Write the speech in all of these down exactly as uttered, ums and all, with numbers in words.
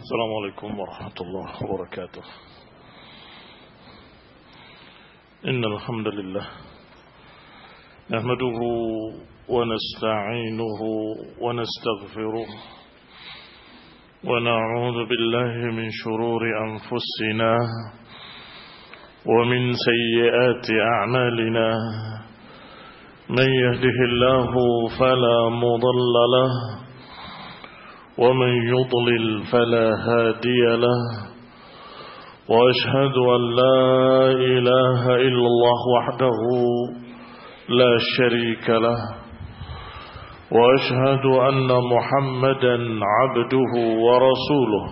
السلام عليكم ورحمة الله وبركاته. إن الحمد لله نحمده ونستعينه ونستغفره ونعوذ بالله من شرور أنفسنا ومن سيئات أعمالنا. من يهده الله فلا مضل له ومن يضلل فلا هادي له. وأشهد أن لا إله إلا الله وحده لا شريك له. وأشهد أن محمدا عبده ورسوله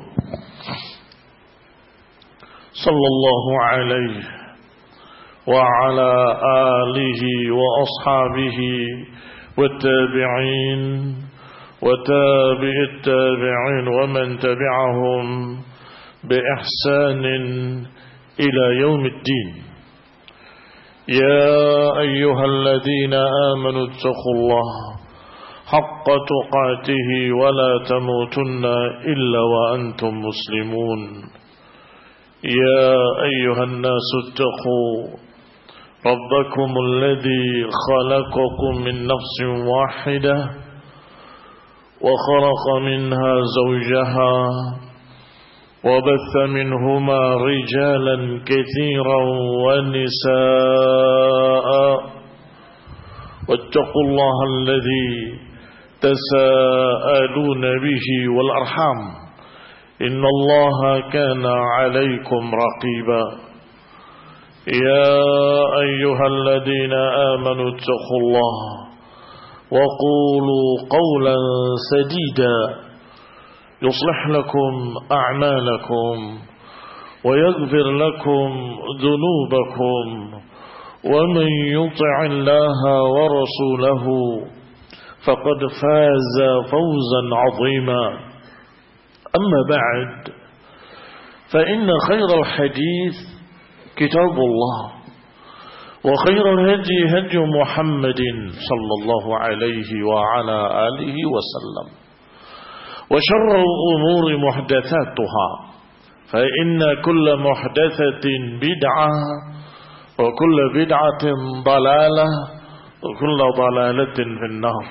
صلى الله عليه وعلى آله وأصحابه والتابعين وتابع التابعين ومن تبعهم بإحسان إلى يوم الدين. يا أيها الذين آمنوا اتقوا الله حق تقاته ولا تموتن إلا وأنتم مسلمون. يا أيها الناس اتقوا ربكم الذي خلقكم من نفس واحدة وخلق منها زوجها وبث منهما رجالا كثيرا ونساء. واتقوا الله الذي تساءلون به والأرحام إن الله كان عليكم رقيبا. يا أيها الذين آمنوا اتقوا الله وقولوا قولا سديدا يصلح لكم أعمالكم ويغفر لكم ذنوبكم ومن يطع الله ورسوله فقد فاز فوزا عظيما. أما بعد فإن خير الحديث كتاب الله وخير الهدي هدي محمد صلى الله عليه وعلى آله وسلم وشر الأمور محدثاتها فإن كل محدثة بدعة وكل بدعة ضلالة وكل ضلالة في النار.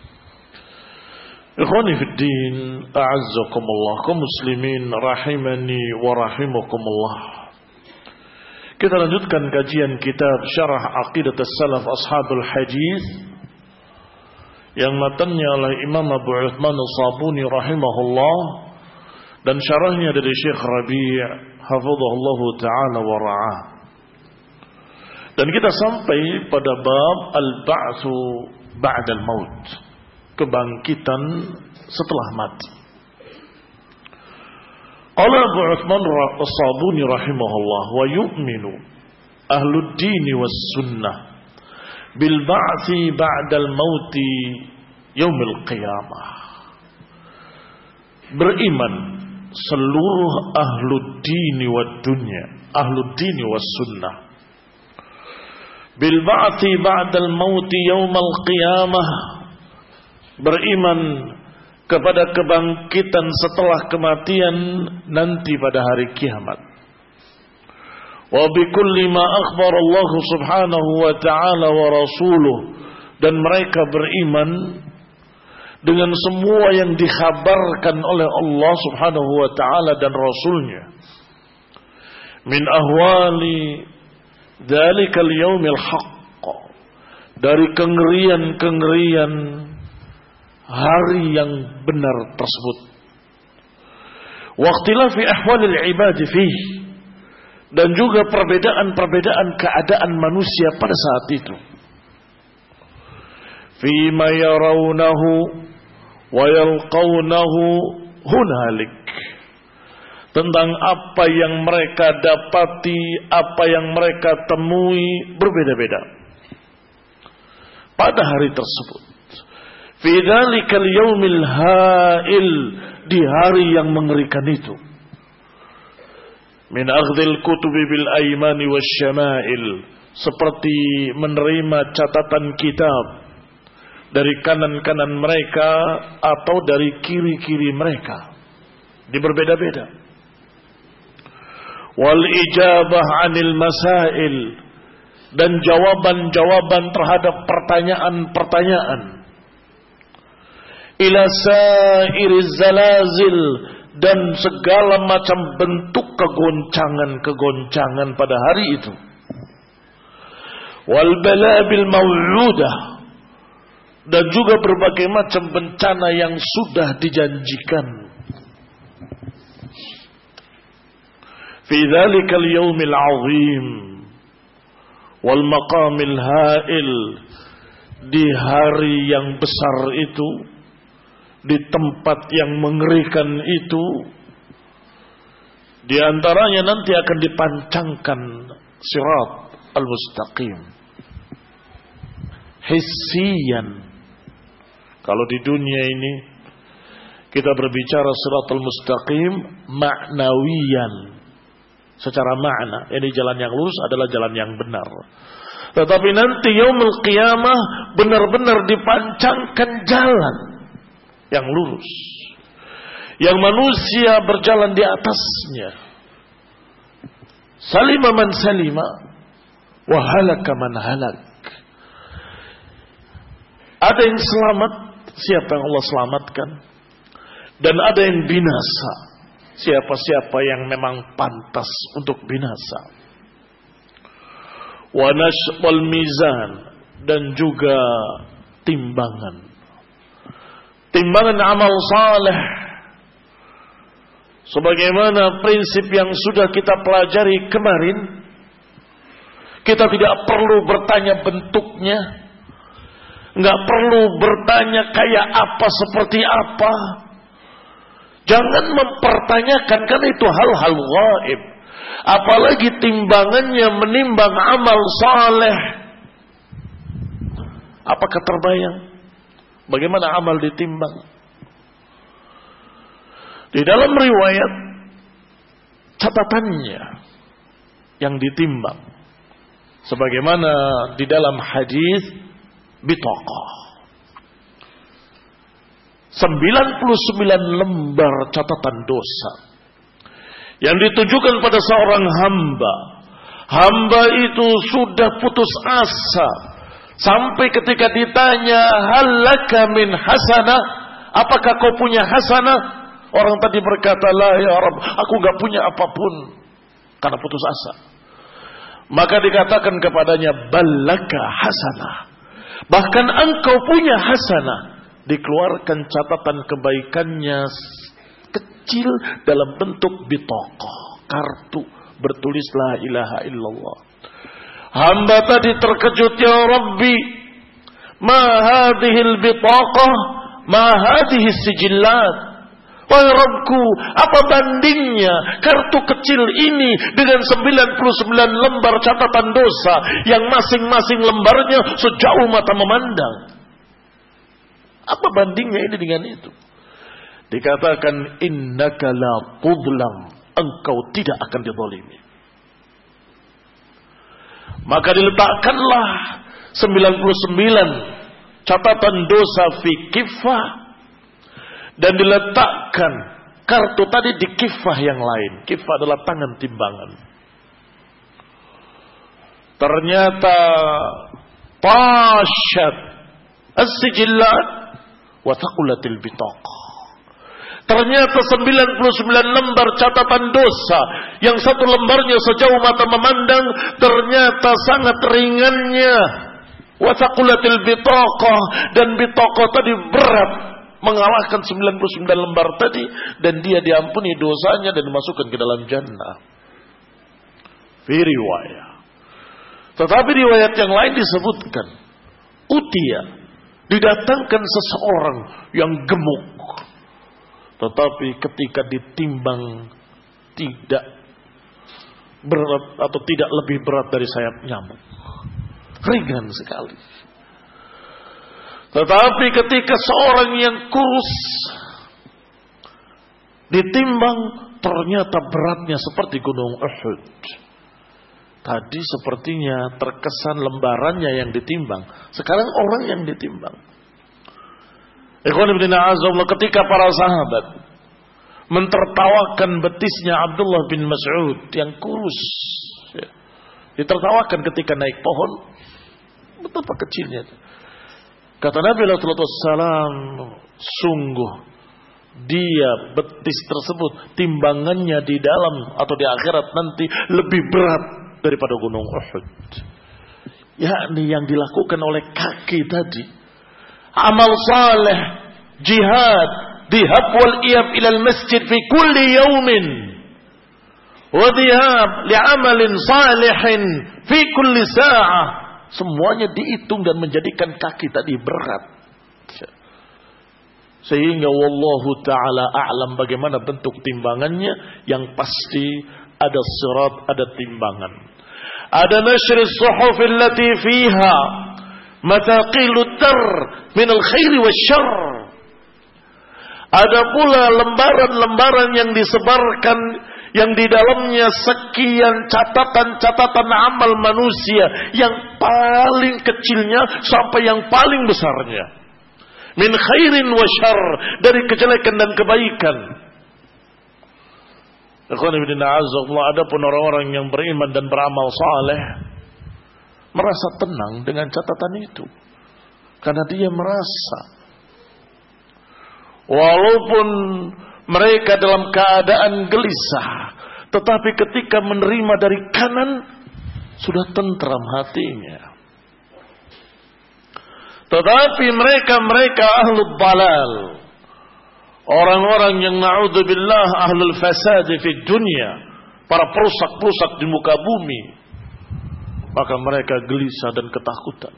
Ikhwani fi din, a'azzakumullah, kaum muslimin rahimani wa rahimakumullah. Kita lanjutkan kajian kitab Syarah Aqidat As-Salaf Ashabul Hadis yang matanya oleh Imam Abu Uthman As-Sabuni rahimahullah dan syarahnya dari Syekh Rabi' hafizahullah taala wa ra'ah. Dan kita sampai pada bab al-ba'tsu ba'dal maut, kebangkitan setelah mati. Qala Abu Uthman As-Sabuni rahimahullah wa yu'minu ahlud din was sunnah bil ba'tsi ba'dal mauti yaumil qiyamah. Beriman seluruh ahlud din wad dunya, ahlud din was sunnah bil ba'tsi ba'dal mauti yaumil qiyamah, beriman kepada kebangkitan setelah kematian nanti pada hari kiamat. Wa bikulli ma akhbar Allah subhanahu wa ta'ala wa rasuluh, dan mereka beriman dengan semua yang dikhabarkan oleh Allah subhanahu wa ta'ala dan rasulnya min ahwali dhalikal yaumil haqq, dari kengerian-kengerian hari yang benar tersebut. Waqtilafi ahwalil ibadi fih, dan juga perbedaan-perbedaan keadaan manusia pada saat itu. Fima yarawnahu wa yalqawnahu hunalik, tentang apa yang mereka dapati, apa yang mereka temui berbeda-beda pada hari tersebut. Fi dzalikal yaumil ha'il, di hari yang mengerikan itu. Min akhdhil kutubi bil aymani wasyama'il, seperti menerima catatan kitab dari kanan-kanan mereka atau dari kiri-kiri mereka. Di berbeda-beda. Wal ijabah 'anil masail, dan jawaban-jawaban terhadap pertanyaan-pertanyaan. Ila sairiz zalazil, dan segala macam bentuk kegoncangan-kegoncangan pada hari itu. Wal balabil maw'udah, dan juga berbagai macam bencana yang sudah dijanjikan. Fi dzalikal yaumil 'azim wal maqamil ha'il, di hari yang besar itu, di tempat yang mengerikan itu, di antaranya nanti akan dipancangkan sirat al-mustaqim hissiyan. Kalau di dunia ini kita berbicara siratal mustaqim ma'nawiyan, secara makna ini jalan yang lurus adalah jalan yang benar. Tetapi nanti yaumul qiyamah benar-benar dipancangkan jalan yang lurus, yang manusia berjalan di atasnya. Salima man salima wa halaka man halak. Ada yang selamat, siapa yang Allah selamatkan, dan ada yang binasa, siapa-siapa yang memang pantas untuk binasa. Wa nasbal mizan, dan juga timbangan. Timbangan amal saleh, sebagaimana prinsip yang sudah kita pelajari kemarin. Kita tidak perlu bertanya bentuknya, nggak perlu bertanya kayak apa, seperti apa. Jangan mempertanyakan, karena itu hal-hal gaib. Apalagi timbangannya menimbang amal saleh. Apakah terbayang bagaimana amal ditimbang? Di dalam riwayat, catatannya yang ditimbang, sebagaimana di dalam hadis bitaqah, sembilan puluh sembilan lembar catatan dosa yang ditujukan pada seorang hamba. Hamba itu sudah putus asa sampai ketika ditanya, halaka min hasanah, apakah kau punya hasanah? Orang tadi berkata, la ya Rabb, aku gak punya apapun, karena putus asa. Maka dikatakan kepadanya, balaka hasanah, bahkan engkau punya hasanah. Dikeluarkan catatan kebaikannya kecil dalam bentuk bitaqah, kartu bertulis la ilaha illallah. Hamba tadi terkejut, ya Rabbi, ma hadhil bitaqah, ma hadhihi sijillat. Wahai Rabbku, apa bandingnya kartu kecil ini dengan sembilan puluh sembilan lembar catatan dosa yang masing-masing lembarnya sejauh mata memandang? Apa bandingnya ini dengan itu? Dikatakan, innaka la tudlam, engkau tidak akan dizalimi. Maka diletakkanlah sembilan puluh sembilan catatan dosa fi kifah, dan diletakkan kartu tadi di kifah yang lain. Kifah adalah tangan timbangan. Ternyata tasyat as-sijillat wa thaqulatil bitaqah. Ternyata sembilan puluh sembilan lembar catatan dosa, yang satu lembarnya sejauh mata memandang, ternyata sangat ringannya. Wa thaqulatil bitaqah, dan bitaqah tadi berat mengalahkan sembilan puluh sembilan lembar tadi, dan dia diampuni dosanya dan dimasukkan ke dalam jannah. Fi riwayat. Tetapi riwayat yang lain disebutkan, utia, didatangkan seseorang yang gemuk, tetapi ketika ditimbang tidak berat atau tidak lebih berat dari sayap nyamuk, ringan sekali. Tetapi ketika seorang yang kurus ditimbang, ternyata beratnya seperti gunung Uhud. Tadi sepertinya terkesan lembarannya yang ditimbang, sekarang orang yang ditimbang. Ikhwan ibn a'azzallah, ketika para sahabat mentertawakan betisnya Abdullah bin Mas'ud yang kurus. Ya. Ditertawakan ketika naik pohon. Betapa kecilnya. Kata Nabi sallallahu alaihi wasallam, sungguh dia betis tersebut timbangannya di dalam atau di akhirat nanti lebih berat daripada gunung Uhud. Yakni yang dilakukan oleh kaki tadi, amal saleh, jihad, dhihab wal iyab ila al masjid fi kulli yawmin wa dhihab li amalin salihin fi kulli sa'ah, semuanya dihitung dan menjadikan kaki tadi berat. Sehingga wallahu ta'ala a'lam bagaimana bentuk timbangannya. Yang pasti ada sirat, ada timbangan. Ada nashri suhuf allati fiha mataqilut dar min al-khairi wasyarr. Ada pula lembaran-lembaran yang disebarkan yang di dalamnya sekian catatan-catatan amal manusia, yang paling kecilnya sampai yang paling besarnya. Min khairin wa syarr, dari kejelekan dan kebaikan. Ada pun orang-orang yang beriman dan beramal saleh merasa tenang dengan catatan itu, karena dia merasa walaupun mereka dalam keadaan gelisah, tetapi ketika menerima dari kanan sudah tentram hatinya. Tetapi mereka-mereka ahlul dalal, orang-orang yang na'udzubillah ahlul fasad fi dunia, para perusak-perusak di muka bumi, maka mereka gelisah dan ketakutan.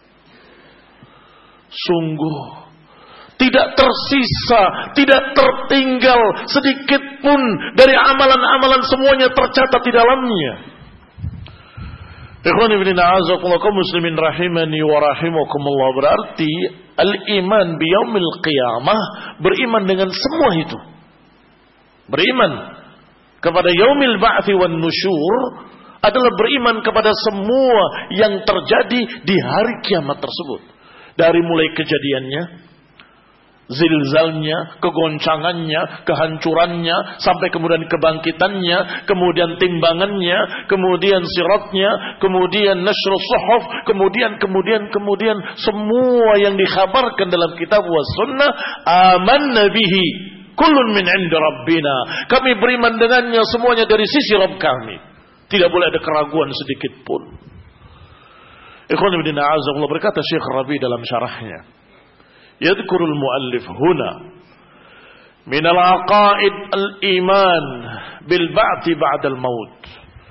Sungguh tidak tersisa, tidak tertinggal sedikit pun dari amalan-amalan, semuanya tercatat di dalamnya. Ikhwan ibn a'azakumullah kaum muslimin rahimani wa rahimakumullah, berarti al-iman biyaumil qiyamah, beriman dengan semua itu. Beriman kepada yaumil ba'thi wan nusyur adalah beriman kepada semua yang terjadi di hari kiamat tersebut. Dari mulai kejadiannya, zilzalnya, kegoncangannya, kehancurannya, sampai kemudian kebangkitannya, kemudian timbangannya, kemudian siratnya, kemudian nashrus suhuf, kemudian, kemudian, kemudian semua yang dikhabarkan dalam kitab wa sunnah, amanna bihi kullun min 'indi rabbina, kami beriman dengannya semuanya dari sisi Rabb kami, tidak boleh ada keraguan sedikit pun. Ikhwan ibn a'azakumullah, berkata Syekh Rabi dalam syarahnya, yadhkurul muallif huna min al-aqaid al-iman bil ba'thi ba'dal maut.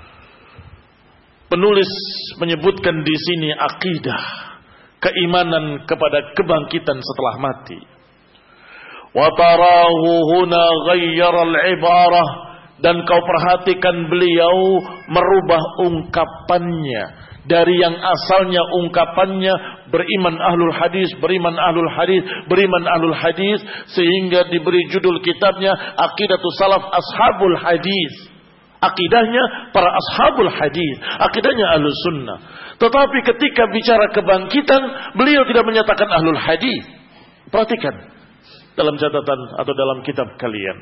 Penulis menyebutkan di sini akidah, keimanan kepada kebangkitan setelah mati. Wa tarahu huna ghayyara al-ibarah, dan kau perhatikan beliau merubah ungkapannya dari yang asalnya ungkapannya beriman ahlul hadis, beriman ahlul hadis, beriman ahlul hadis, sehingga diberi judul kitabnya Aqidatus Salaf Ashabul Hadis. Akidahnya para ashabul hadis, akidahnya ahlus sunnah. Tetapi ketika bicara kebangkitan, beliau tidak menyatakan ahlul hadis. Perhatikan dalam catatan atau dalam kitab kalian.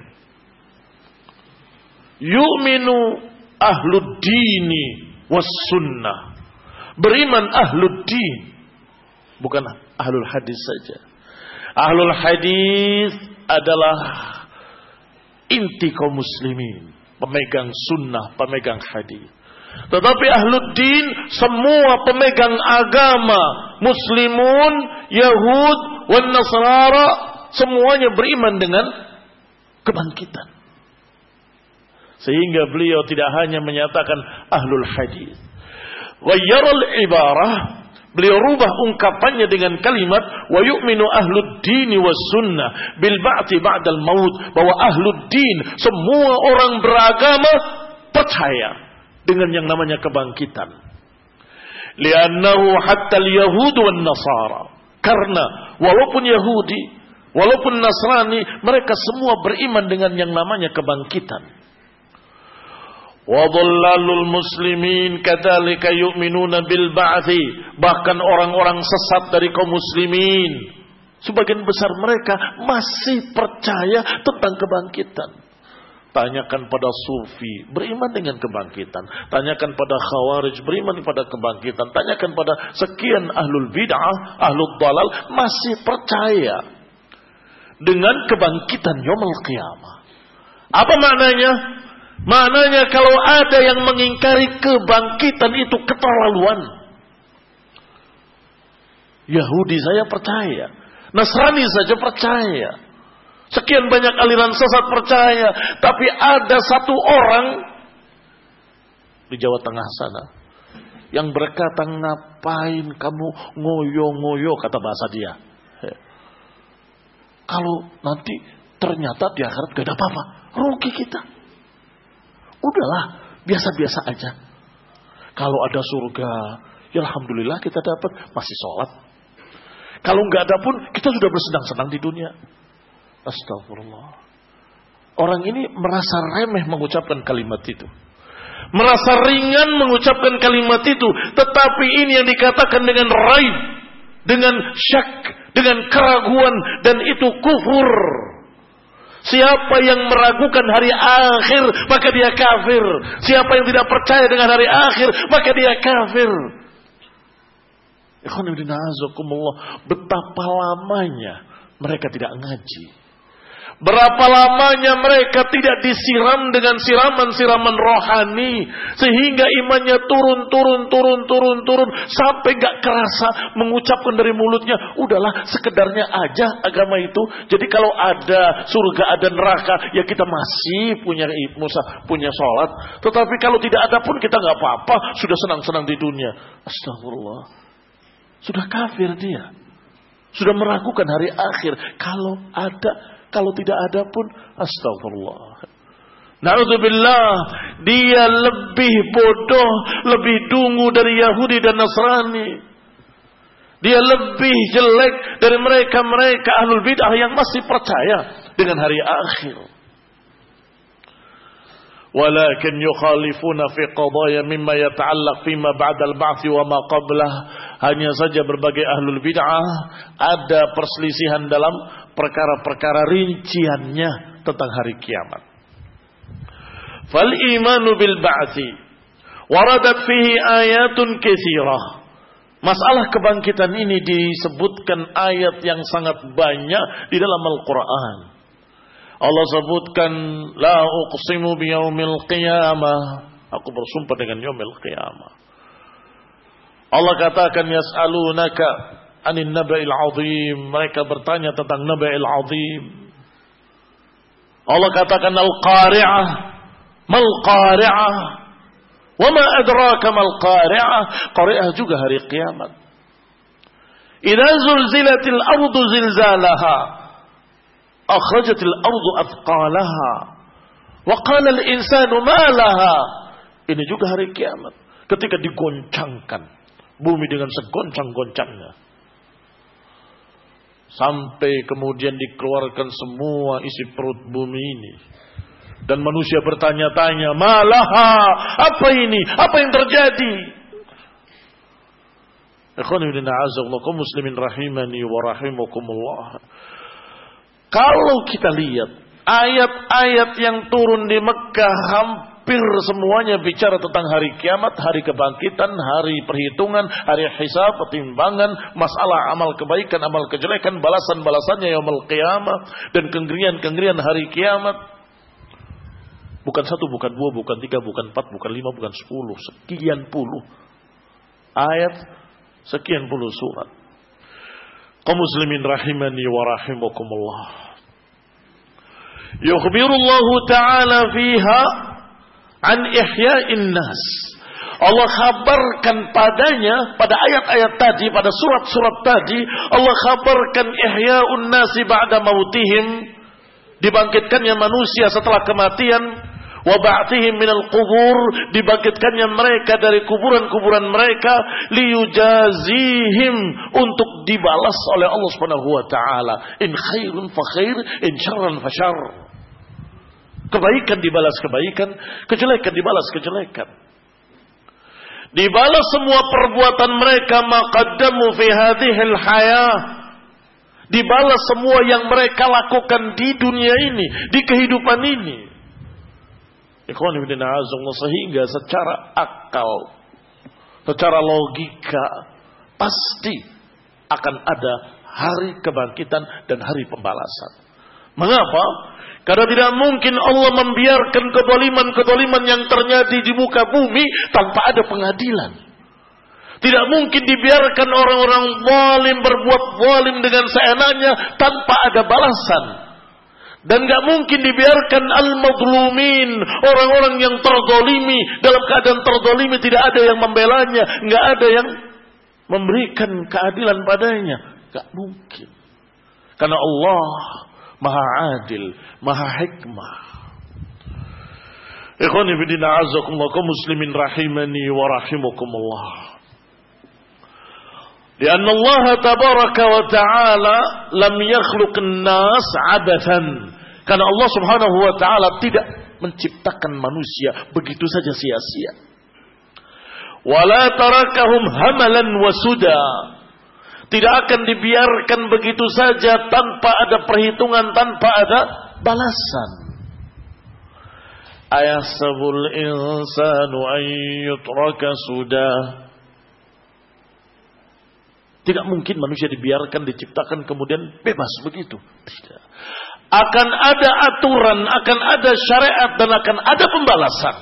Yu'minu ahlud dini was sunnah. Beriman ahlud din, bukan ahlul hadis saja. Ahlul hadis adalah inti kaum muslimin, pemegang sunnah, pemegang hadis. Tetapi ahlud din semua pemegang agama, muslimun, Yahud, wan Nasara, semuanya beriman dengan kebangkitan. Sehingga beliau tidak hanya menyatakan ahlul hadis. Wayyaral ibarah, beliau rubah ungkapannya dengan kalimat wa yu'minu ahlud dini was sunnah bil ba'ti ba'dal maut, bahwa ahlud din semua orang beragama percaya dengan yang namanya kebangkitan. Li'annahu hatta al-yahud wan nasara, karena walaupun Yahudi, walaupun Nasrani, mereka semua beriman dengan yang namanya kebangkitan. Wadhallalul muslimin kadzalika yu'minuna bil ba'thi, bahkan orang-orang sesat dari kaum muslimin sebagian besar mereka masih percaya tentang kebangkitan. Tanyakan pada Sufi, beriman dengan kebangkitan. Tanyakan pada Khawarij, beriman pada kebangkitan. Tanyakan pada sekian ahlul bid'ah, ahlul dalal, masih percaya dengan kebangkitan yaumul qiyamah. Apa maknanya? Maknanya kalau ada yang mengingkari kebangkitan itu keterlaluan. Yahudi saya percaya, Nasrani saja percaya, sekian banyak aliran sesat percaya, tapi ada satu orang di Jawa Tengah sana yang berkata, ngapain kamu ngoyo-ngoyo, kata bahasa dia. Kalau nanti ternyata di akhirat gak ada apa-apa, rugi kita. Udahlah, biasa-biasa aja. Kalau ada surga, ya alhamdulillah kita dapat, masih sholat. Kalau nggak ada pun kita sudah bersenang-senang di dunia. Astagfirullah. Orang ini merasa remeh mengucapkan kalimat itu. Merasa ringan mengucapkan kalimat itu. Tetapi ini yang dikatakan dengan raib, dengan syak, dengan keraguan, dan itu kufur. Siapa yang meragukan hari akhir, maka dia kafir. Siapa yang tidak percaya dengan hari akhir, maka dia kafir. Betapa lamanya mereka tidak ngaji. Berapa lamanya mereka tidak disiram dengan siraman-siraman rohani, sehingga imannya turun, turun, turun, turun, turun, sampai gak kerasa mengucapkan dari mulutnya, udahlah sekedarnya aja agama itu. Jadi kalau ada surga, ada neraka, ya kita masih punya musa, punya sholat. Tetapi kalau tidak ada pun kita gak apa-apa, sudah senang-senang di dunia. Astagfirullah. Sudah kafir dia. Sudah meragukan hari akhir. Kalau ada, kalau tidak ada pun, astagfirullah. Na'udzubillah, dia lebih bodoh, lebih dungu dari Yahudi dan Nasrani. Dia lebih jelek dari mereka-mereka ahlul bid'ah yang masih percaya dengan hari akhir. Walakin yukhalifuna fi qadaya mimma yata'allaq fima ba'dal ba'thi wa ma qablah. Hanya saja berbagai ahlul bid'ah ada perselisihan dalam perkara-perkara rinciannya tentang hari kiamat. Fal imanu bil ba'thi waradat fihi ayatun katsirah. Masalah kebangkitan ini disebutkan ayat yang sangat banyak di dalam Al-Qur'an. Allah sebutkan la uqsimu biyaumil qiyamah, aku bersumpah dengan yaumil qiyamah. Allah katakan yas'alunaka anin naba'il azim, mereka bertanya tentang naba'il azim. Allah katakan al-qari'ah, mal qari'ah, wa ma adraka mal qari'ah. Qari'ah juga hari kiamat. Idza zulzilatil ardu zilzalaha akhrajatil ardu athqalaha wa qala al insanu ma laha. Ini juga hari kiamat, ketika digoncangkan bumi dengan segoncang-goncangnya, sampai kemudian dikeluarkan semua isi perut bumi ini, dan manusia bertanya-tanya, malaha, apa ini, apa yang terjadi? Ikhwanina a'azakumullah, kaum muslimin rahimani wa rahimakumullah. Kalau kita lihat ayat-ayat yang turun di Mekah, hampir semuanya bicara tentang hari kiamat, hari kebangkitan, hari perhitungan, hari hisab, pertimbangan, masalah amal kebaikan, amal kejelekan, balasan-balasannya yaumul qiyamah, dan kengerian-kengerian hari kiamat. Bukan satu, bukan dua, bukan tiga, bukan empat, bukan lima, bukan sepuluh, sekian puluh ayat, sekian puluh surat. Kaum muslimin rahimani wa rahimakumullah. Yukhbirullahu ta'ala fiha an ihya'in nas. Allah khabarkan padanya, pada ayat-ayat tadi, pada surat-surat tadi, Allah khabarkan ihya'un nasi ba'da mautihim, dibangkitkannya manusia setelah kematian. Wa ba'thihim minal qubur, dibangkitkannya mereka dari kuburan-kuburan mereka, liyujazihim, untuk dibalas oleh Allah Subhanahu wa taala. In khairun fa khair, in syarran fa syarr. Kebaikan dibalas kebaikan, kejelekan dibalas kejelekan. Dibalas semua perbuatan mereka, maqaddamu fi hadhil hayah, Dibalas semua yang mereka lakukan di dunia ini, di kehidupan ini. Ikhwan fillah azza sehingga secara akal, secara logika pasti akan ada hari kebangkitan dan hari pembalasan. Mengapa? Karena tidak mungkin Allah membiarkan kedoliman-kedoliman yang terjadi di muka bumi tanpa ada pengadilan. Tidak mungkin dibiarkan orang-orang zalim berbuat zalim dengan seenaknya tanpa ada balasan. Dan gak mungkin dibiarkan al-mazlumin, orang-orang yang terzalimi, dalam keadaan terzalimi tidak ada yang membelanya, gak ada yang memberikan keadilan padanya. Gak mungkin. Karena Allah Maha Adil, Maha Hikmah. Ikhwani fillah a'azzakumullah, kaum muslimin rahimani wa rahimakumullah. Karena Allah tabaraka wa ta'ala lam yakhluqan nas 'abathan. Karena Allah Subhanahu wa ta'ala tidak menciptakan manusia begitu saja sia-sia. Wala tarakahum hamalan wa suda. Tidak akan dibiarkan begitu saja tanpa ada perhitungan, tanpa ada balasan. Ayahsabul insanu an yutraka suda. Tidak mungkin manusia dibiarkan, diciptakan kemudian bebas begitu. Tidak. Akan ada aturan, akan ada syariat dan akan ada pembalasan.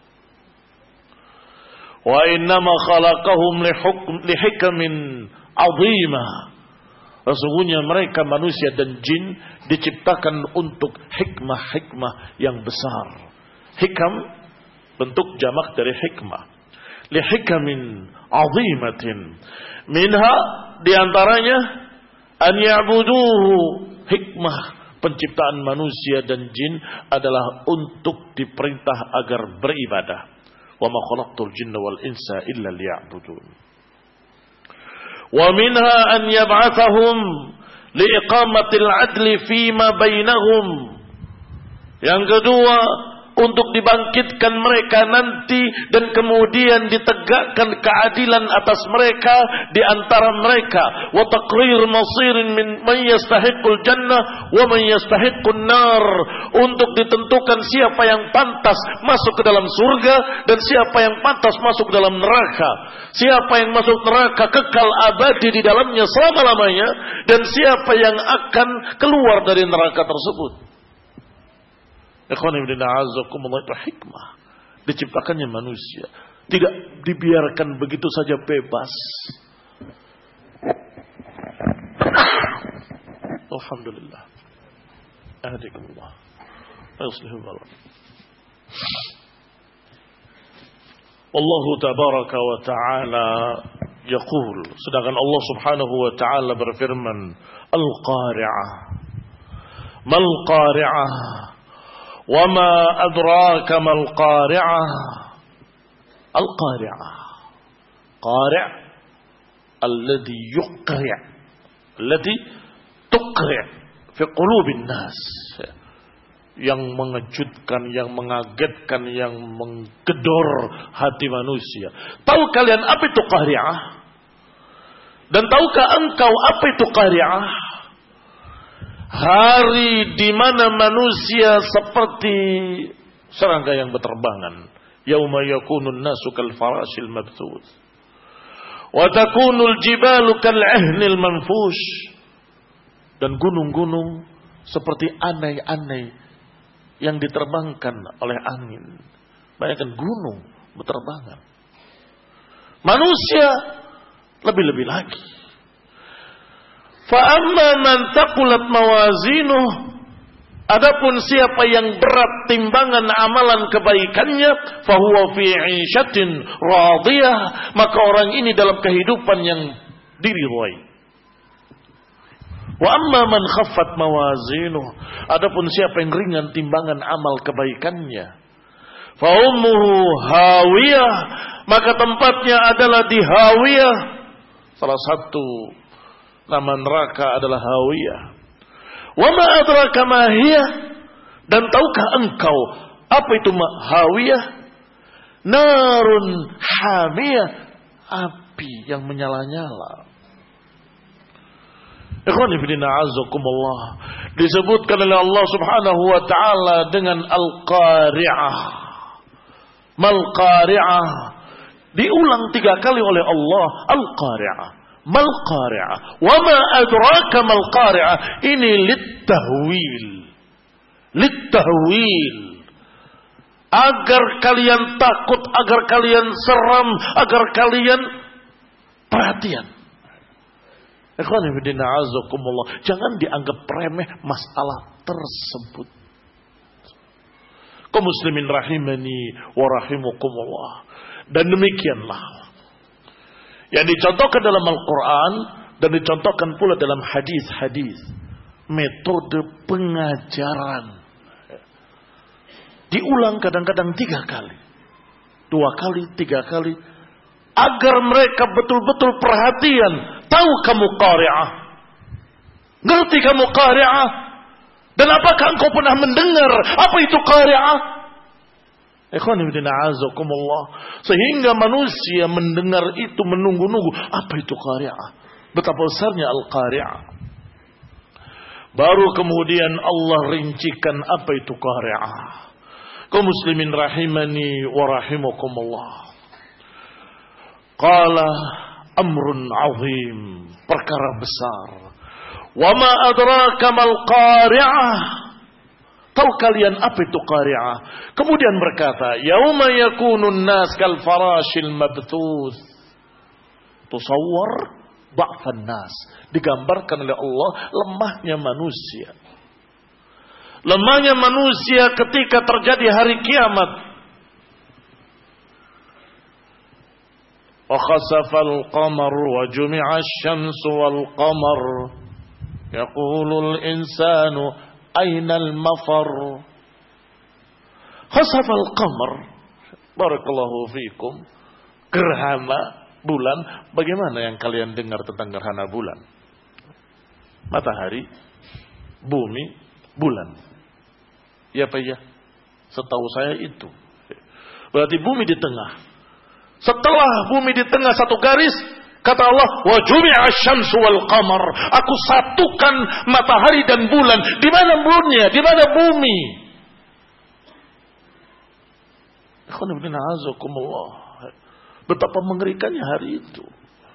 Wa innama khalaqahum lihikamin azimah. Sesungguhnya mereka manusia dan jin diciptakan untuk hikmah-hikmah yang besar. Hikam bentuk jamak dari hikmah. Lihikamin azimatin. Minha diantaranya an ya'buduhu, hikmah penciptaan manusia dan jin adalah untuk diperintah agar beribadah. Wa ma khalaqtul jinna wal insa illa liya'budun. Wa minha an yab'athahum liiqamatil adli fima bainahum. Yang kedua, untuk dibangkitkan mereka nanti dan kemudian ditegakkan keadilan atas mereka di antara mereka. Wa taqrir masirin min man yastahiqul jannah wa man yastahiqun nar. Untuk ditentukan siapa yang pantas masuk ke dalam surga dan siapa yang pantas masuk ke dalam neraka. Siapa yang masuk neraka kekal abadi di dalamnya selama-lamanya dan siapa yang akan keluar dari neraka tersebut. Ikhwan fillah a'azzakumullah, itu hikmah. Diciptakannya manusia. Tidak dibiarkan begitu saja bebas. Alhamdulillah. Ahdikumullah. Aslihullah. Allah tabaraka wa ta'ala yaqul. Sedangkan Allah subhanahu wa ta'ala berfirman. Al-Qari'ah. Mal-Qari'ah. وَمَا أَدْرَاكَ مَا الْقَارِعَةُ الْقَارِعَةُ قارع الذي يقرع الذي تقرع في قلوب الناس, yang mengejutkan, yang mengagetkan, yang menggedor hati manusia. Tahu kalian apa itu qari'ah? Dan tahukah engkau apa itu qari'ah? Hari di mana manusia seperti serangga yang berterbangan. Yauma yakunun nasu kal farashil mabthuth. Wa takunul jibalu kal ahnil manfush. Dan gunung-gunung seperti anai-anai yang diterbangkan oleh angin. Bayangkan gunung berterbangan. Manusia lebih-lebih lagi. Fa'amma man taqulat mawazinuh, adapun siapa yang berat timbangan amalan kebaikannya, fahuwa fi 'ishatin radiyah, maka orang ini dalam kehidupan yang diridhai. Wa amma man khaffat mawazinuh, adapun siapa yang ringan timbangan amal kebaikannya, fa ummuhu hawiyah, maka tempatnya adalah di hawiyah. Salah satu nama neraka adalah hawiyah. Wa ma adraka ma hiya, dan tahukah engkau apa itu hawiyah? Narun hamiyah, api yang menyala-nyala. Ikhwani fillah azakumullah, disebutkan oleh Allah Subhanahu wa taala dengan al-qari'ah. Mal qari'ah, diulang tiga kali oleh Allah, al-qari'ah. Mal qari'ah. Wa ma adraka mal qari'ah. Ini lit-tahwil. Lit-tahwil. Agar kalian takut, agar kalian seram, agar kalian perhatian. Ikhwan fillah azakumullah, jangan dianggap remeh masalah tersebut. Kaum muslimin rahimani wa rahimakumullah. Dan demikianlah yang dicontohkan dalam Al-Quran dan dicontohkan pula dalam hadis-hadis, metode pengajaran. Diulang kadang-kadang tiga kali, dua kali, tiga kali, agar mereka betul-betul perhatian. Tahu kamu qari'ah, ngerti kamu qari'ah, dan apakah engkau pernah mendengar apa itu qari'ah? Ikhwani fillah azakumullah, sehingga manusia mendengar itu menunggu-nunggu apa itu qari'ah, betapa besarnya al-qari'ah. Baru kemudian Allah rincikan apa itu qari'ah. Kaum muslimin rahimani wa rahimakumullah. Qala amrun azim, perkara besar. Wa ma adraka mal qari'ah. Tahu kalian apa itu qari'ah? Kemudian berkata, yauma yakunun nas kal farashil mabthus. Tusawwar ba'fan nas. Digambarkan oleh Allah lemahnya manusia. Lemahnya manusia ketika terjadi hari kiamat. Wa khasafal qamar wa jumi'a asy-syamsu wal qamar. Yaqulul insanu aynal mafar. Khasafal qamar. Barakallahu fikum. Gerhana bulan. Bagaimana yang kalian dengar tentang gerhana bulan? Matahari, bumi, bulan. Ya Pak ya, setahu saya itu. Berarti bumi di tengah. Setelah bumi di tengah satu garis, kata Allah, wa jumi'a asy-syamsu wal qamar. Aku satukan matahari dan bulan. Di mana bulannya? Di mana bumi? Betapa mengerikannya hari itu.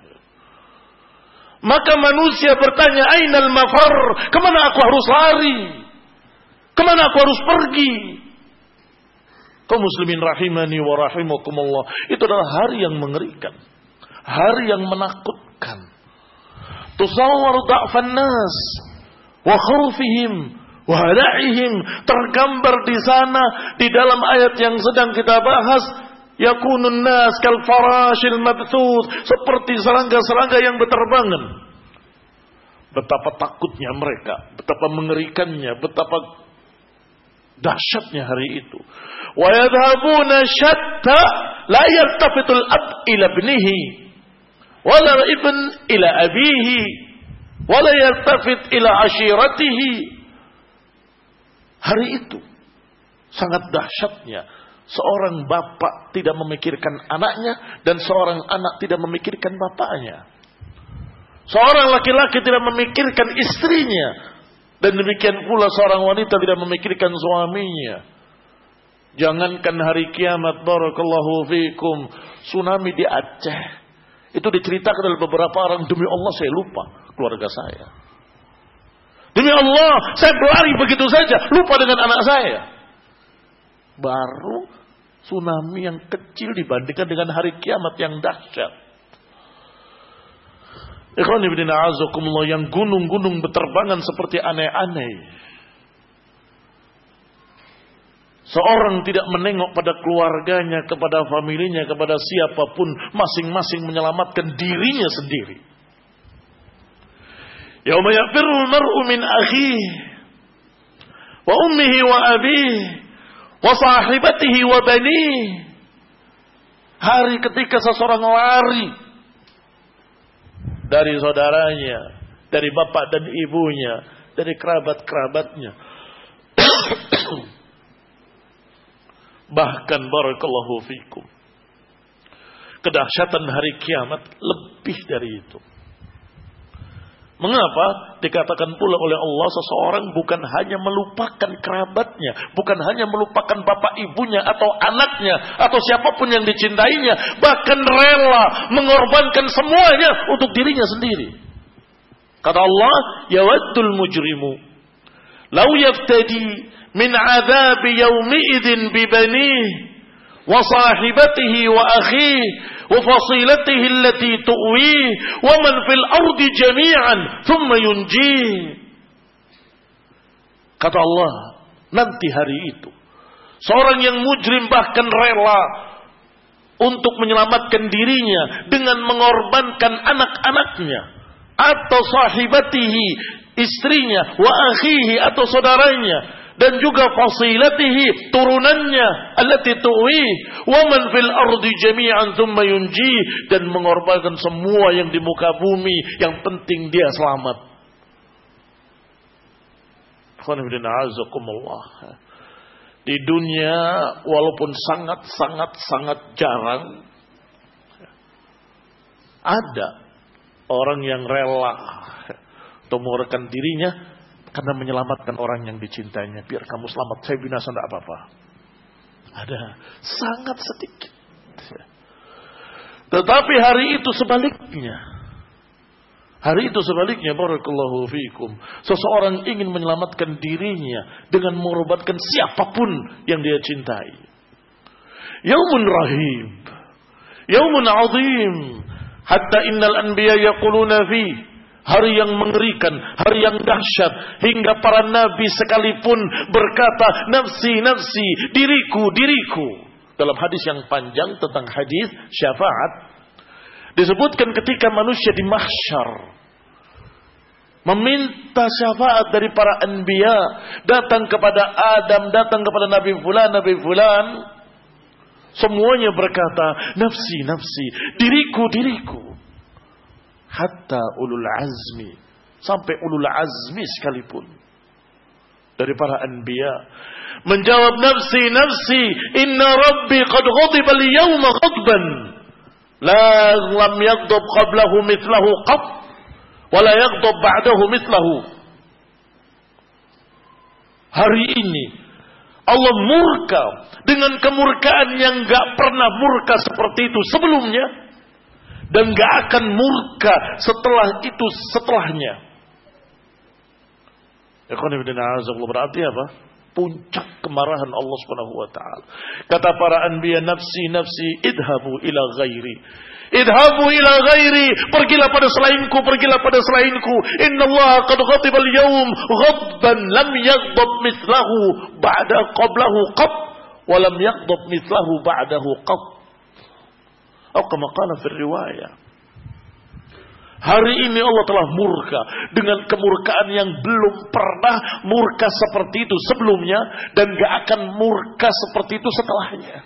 Maka manusia bertanya, ainal mafar? Kemana aku harus lari? Kemana aku harus pergi? Kaum muslimin rahimani wa rahimakumullah, itu adalah hari yang mengerikan, hari yang menakutkan. Tusawwar da'fan nas wa khawfihim wa hala'ihim, tergambar di sana di dalam ayat yang sedang kita bahas, yakunun nas kal farashil mabthus, seperti serangga-serangga yang berterbangan. Betapa takutnya mereka, betapa mengerikannya, betapa dahsyatnya hari itu. Wa yadhhabuna syatta la yaltafitul ab ila ibnihi wala ibn ila abihi wala yaltafit ila ashiratihi. Hari itu sangat dahsyatnya. Seorang bapak tidak memikirkan anaknya dan seorang anak tidak memikirkan bapaknya. Seorang laki-laki tidak memikirkan istrinya. Dan demikian pula seorang wanita tidak memikirkan suaminya. Jangankan hari kiamat, barakallahu fikum, tsunami di Aceh. Itu diceritakan oleh beberapa orang, demi Allah saya lupa keluarga saya. Demi Allah saya berlari begitu saja, lupa dengan anak saya. Baru tsunami yang kecil dibandingkan dengan hari kiamat yang dahsyat. Ikhwan ibn a'azakumullah, yang gunung-gunung berterbangan seperti aneh-aneh. Seorang tidak menengok pada keluarganya, kepada familinya, kepada siapapun, masing-masing menyelamatkan dirinya sendiri. Yauma yafirrul mar'u min akhihi wa ummihi wa abihi wa sahibatihi wa banihi. Hari ketika seseorang lari dari saudaranya, dari bapak dan ibunya, dari kerabat-kerabatnya. Bahkan barakallahu fikum, kedahsyatan hari kiamat lebih dari itu. Mengapa? Dikatakan pula oleh Allah, seseorang bukan hanya melupakan kerabatnya, bukan hanya melupakan bapak ibunya atau anaknya atau siapapun yang dicintainya, bahkan rela mengorbankan semuanya untuk dirinya sendiri. Kata Allah, yawaddul mujrimu law yaftadi min adzabi yaumi'idzin bi banihi wa sahibatihi wa akhihi wa fasilatihi allati tu'wih wa man fil ardi jami'an thumma yunjih. Kata Allah, nanti hari itu seorang yang mujrim bahkan rela untuk menyelamatkan dirinya dengan mengorbankan anak-anaknya atau sahibatihi, istrinya, wa akhihi atau saudaranya, dan juga fasilatihi, turunannya, allati tu'wih, wa man fil ardi jami'an thumma yunji, dan mengorbankan semua yang di muka bumi, yang penting dia selamat. Di dunia walaupun sangat-sangat-sangat jarang ada orang yang rela untuk mengorbankan dirinya karena menyelamatkan orang yang dicintainya. Biar kamu selamat, saya binasa, tidak apa-apa. Ada sangat sedikit. Tetapi hari itu sebaliknya. Hari itu sebaliknya, barakallahu fiikum. Seseorang ingin menyelamatkan dirinya dengan mengorbankan siapapun yang dia cintai. Yaumun rahib, yaumun azim, hatta innal anbiya yaquluna fi, hari yang mengerikan, hari yang dahsyat, hingga para nabi sekalipun berkata, nafsi, nafsi, diriku, diriku. Dalam hadis yang panjang tentang hadis syafaat, disebutkan ketika manusia di mahsyar meminta syafaat dari para anbiya, datang kepada Adam, datang kepada Nabi Fulan, Nabi Fulan, semuanya berkata, nafsi, nafsi, diriku, diriku. Hatta ulul azmi, sampai ulul azmi sekalipun dari para anbiya menjawab, nafsi, nafsi, inna rabbi qad ghadiba al-yawma ghadban la lam yaghdab qablahu mithlahu qat wa la yaghdab ba'dahu mithlahu. Hari ini Allah murka dengan kemurkaan yang enggak pernah murka seperti itu sebelumnya, dan gak akan murka setelah itu setelahnya. Berarti apa? Puncak kemarahan Allah Subhanahu wa taala. Kata para anbiya, nafsi, nafsi, idhabu ila ghairi. Idhabu ila ghairi, pergilah pada selainku, pergilah pada selainku. Innallaha qad ghadiba al-yawm ghadban lam yaghdab mithlahu ba'da qablahu qat wa lam yaghdab mithlahu ba'dahu qat. Atau kama qala fi riwayah, hari ini Allah telah murka dengan kemurkaan yang belum pernah murka seperti itu sebelumnya, dan gak akan murka seperti itu setelahnya.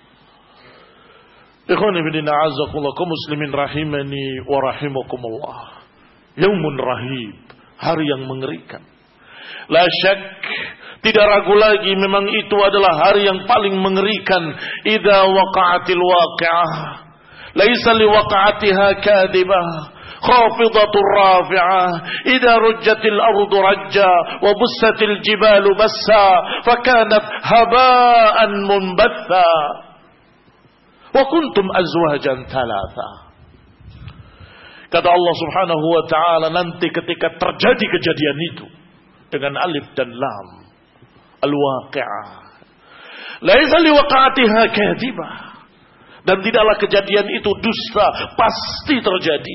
Ikhwani fillah, a'azzakumullah, kaum muslimin rahimani wa rahimakumullah. Yaumun rahib, hari yang mengerikan. La syak, tidak ragu lagi, memang itu adalah hari yang paling mengerikan. Idza waqa'atil waqi'ah laisa liwaqa'atiha kadibah khafidatur rafi'ah idza rujjatil ardu rajja wa bussatil jibalu bassa fakanat haba'an munbatha wa kuntum azwajan thalatha. Kata Allah Subhanahu wa taala, nanti ketika terjadi kejadian itu dengan alif dan lam, al-waqi'ah, laisa liwaqa'atiha kadibah, dan tidaklah kejadian itu dusta, pasti terjadi.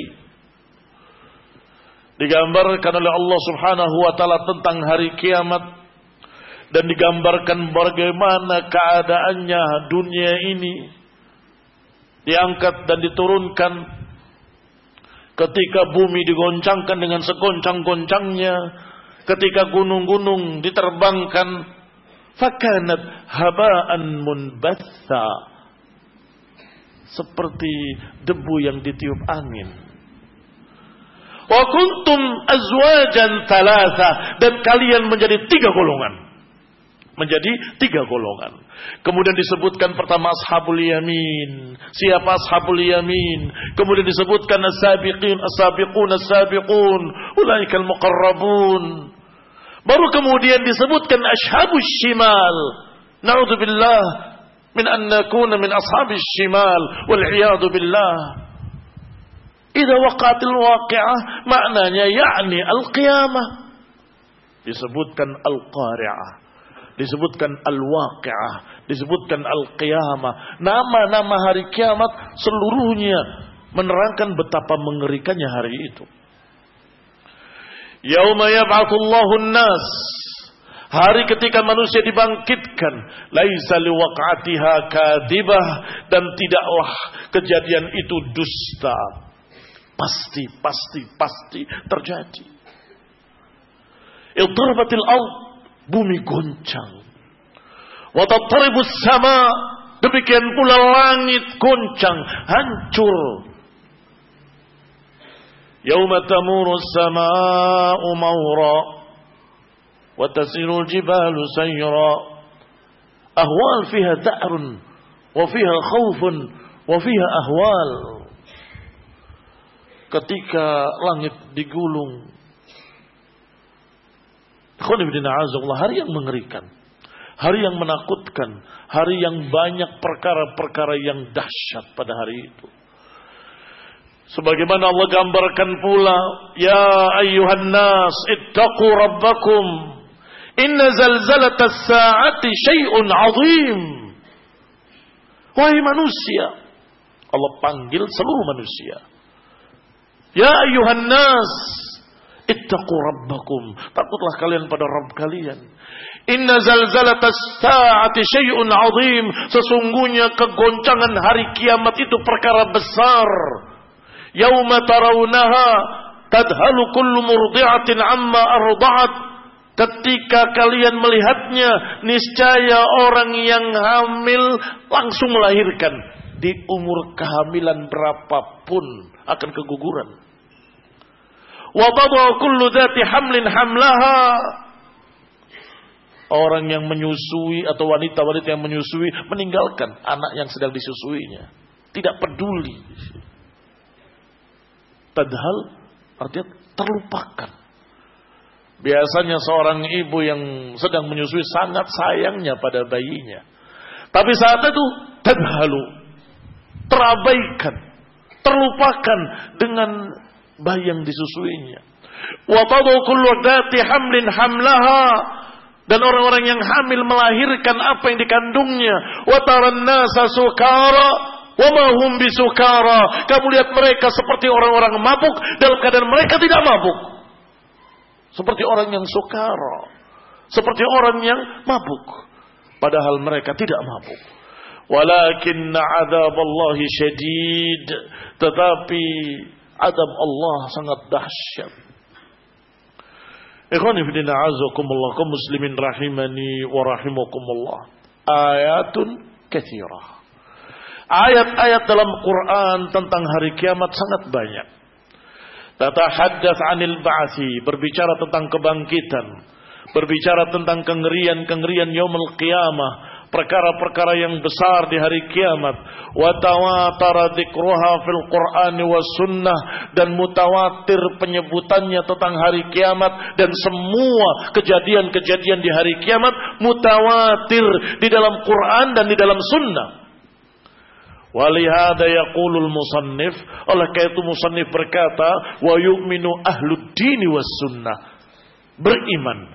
Digambarkan oleh Allah Subhanahu wa taala tentang hari kiamat, dan digambarkan bagaimana keadaannya dunia ini diangkat dan diturunkan ketika bumi digoncangkan dengan segoncang-goncangnya, ketika gunung-gunung diterbangkan, fakanat haba'an munbatha, seperti debu yang ditiup angin. Wa kuntum azwajan thalatha, dan kalian menjadi tiga golongan. menjadi tiga golongan. Kemudian disebutkan pertama ashabul yamin. Siapa ashabul yamin? Kemudian disebutkan as-sabiqin, as-sabiqun, as-sabiqun, ulaikal muqarrabun. Baru kemudian disebutkan ashabus shimal. Na'udzubillah min an nakuna min ashabis shimal wal iyadu billah. Idza waqa'atil waqi'ah maknanya yakni al-qiyamah. Disebutkan al-qari'ah. Disebutkan al-waqi'ah, disebutkan al-qiyamah. Nama-nama hari kiamat seluruhnya menerangkan betapa mengerikannya hari itu. Yauma yab'atsullahu an-nas. Hari ketika manusia dibangkitkan, laisa liwaq'atiha kadhibah, dan tidaklah kejadian itu dusta. Pasti, pasti, pasti terjadi. Idrabatil ard, bumi goncang. Wa tatribus sama, demikian pula langit goncang, hancur. Yauma tamurus samaa'u mawra wa tasirul jibalu sayra. Ahwal fiha da'run wa fiha khawfun wa fiha ahwal. Ketika langit digulung, hari yang mengerikan, hari yang menakutkan, hari yang banyak perkara-perkara yang dahsyat pada hari itu. Sebagaimana Allah gambarkan pula, ya ayyuhan nas ittaqu rabbakum inna zalzalatas sa'ati syai'un 'azim. Wahai manusia, Allah panggil seluruh manusia. Ya ayyuhan nas ittaqu rabbakum, takutlah kalian pada Rabb kalian. Inna zalzalatas sa'ati syai'un 'azim, sesungguhnya kegoncangan hari kiamat itu perkara besar. Yauma tarawunaha tadhalu kullu murdi'atin amma arda'at. Ketika kalian melihatnya, niscaya orang yang hamil langsung melahirkan. Di umur kehamilan berapapun akan keguguran. Wa tadha kullu dzati hamlin hamlaha. Orang yang menyusui atau wanita-wanita yang menyusui meninggalkan anak yang sedang disusuinya. Tidak peduli. Padahal artinya terlupakan. Biasanya seorang ibu yang sedang menyusui sangat sayangnya pada bayinya. Tapi saat itu tadhalu, terabaikan, terlupakan dengan bayi yang disusuinya. Wa tadhu kullu dzati hamlin hamlaha, dan orang-orang yang hamil melahirkan apa yang dikandungnya. Wa taran nasa sukara wa ma hum bisukara. Kamu lihat mereka seperti orang-orang mabuk dalam keadaan mereka tidak mabuk. Seperti orang yang sukara, seperti orang yang mabuk, padahal mereka tidak mabuk. Walakinna adzaballahi syadid, tetapi azab Allah sangat dahsyat. Ikhwani fillah a'azzakumullah, kaum muslimin rahimani wa rahimakumullah. Ayatun katsirah. Ayat-ayat dalam Quran tentang hari kiamat sangat banyak. Tatahaddath 'anil ba'tsi, berbicara tentang kebangkitan, berbicara tentang kengerian-kengerian yaumul qiyamah, perkara-perkara yang besar di hari kiamat. Wa tawatara dzikruha fil Qur'ani was sunnah, dan mutawatir penyebutannya tentang hari kiamat, dan semua kejadian-kejadian di hari kiamat mutawatir di dalam Quran dan di dalam sunnah. Walihada yaqulul musannif, oleh karena itu musannif berkata, wa yu'minu ahlud dini was sunnah, beriman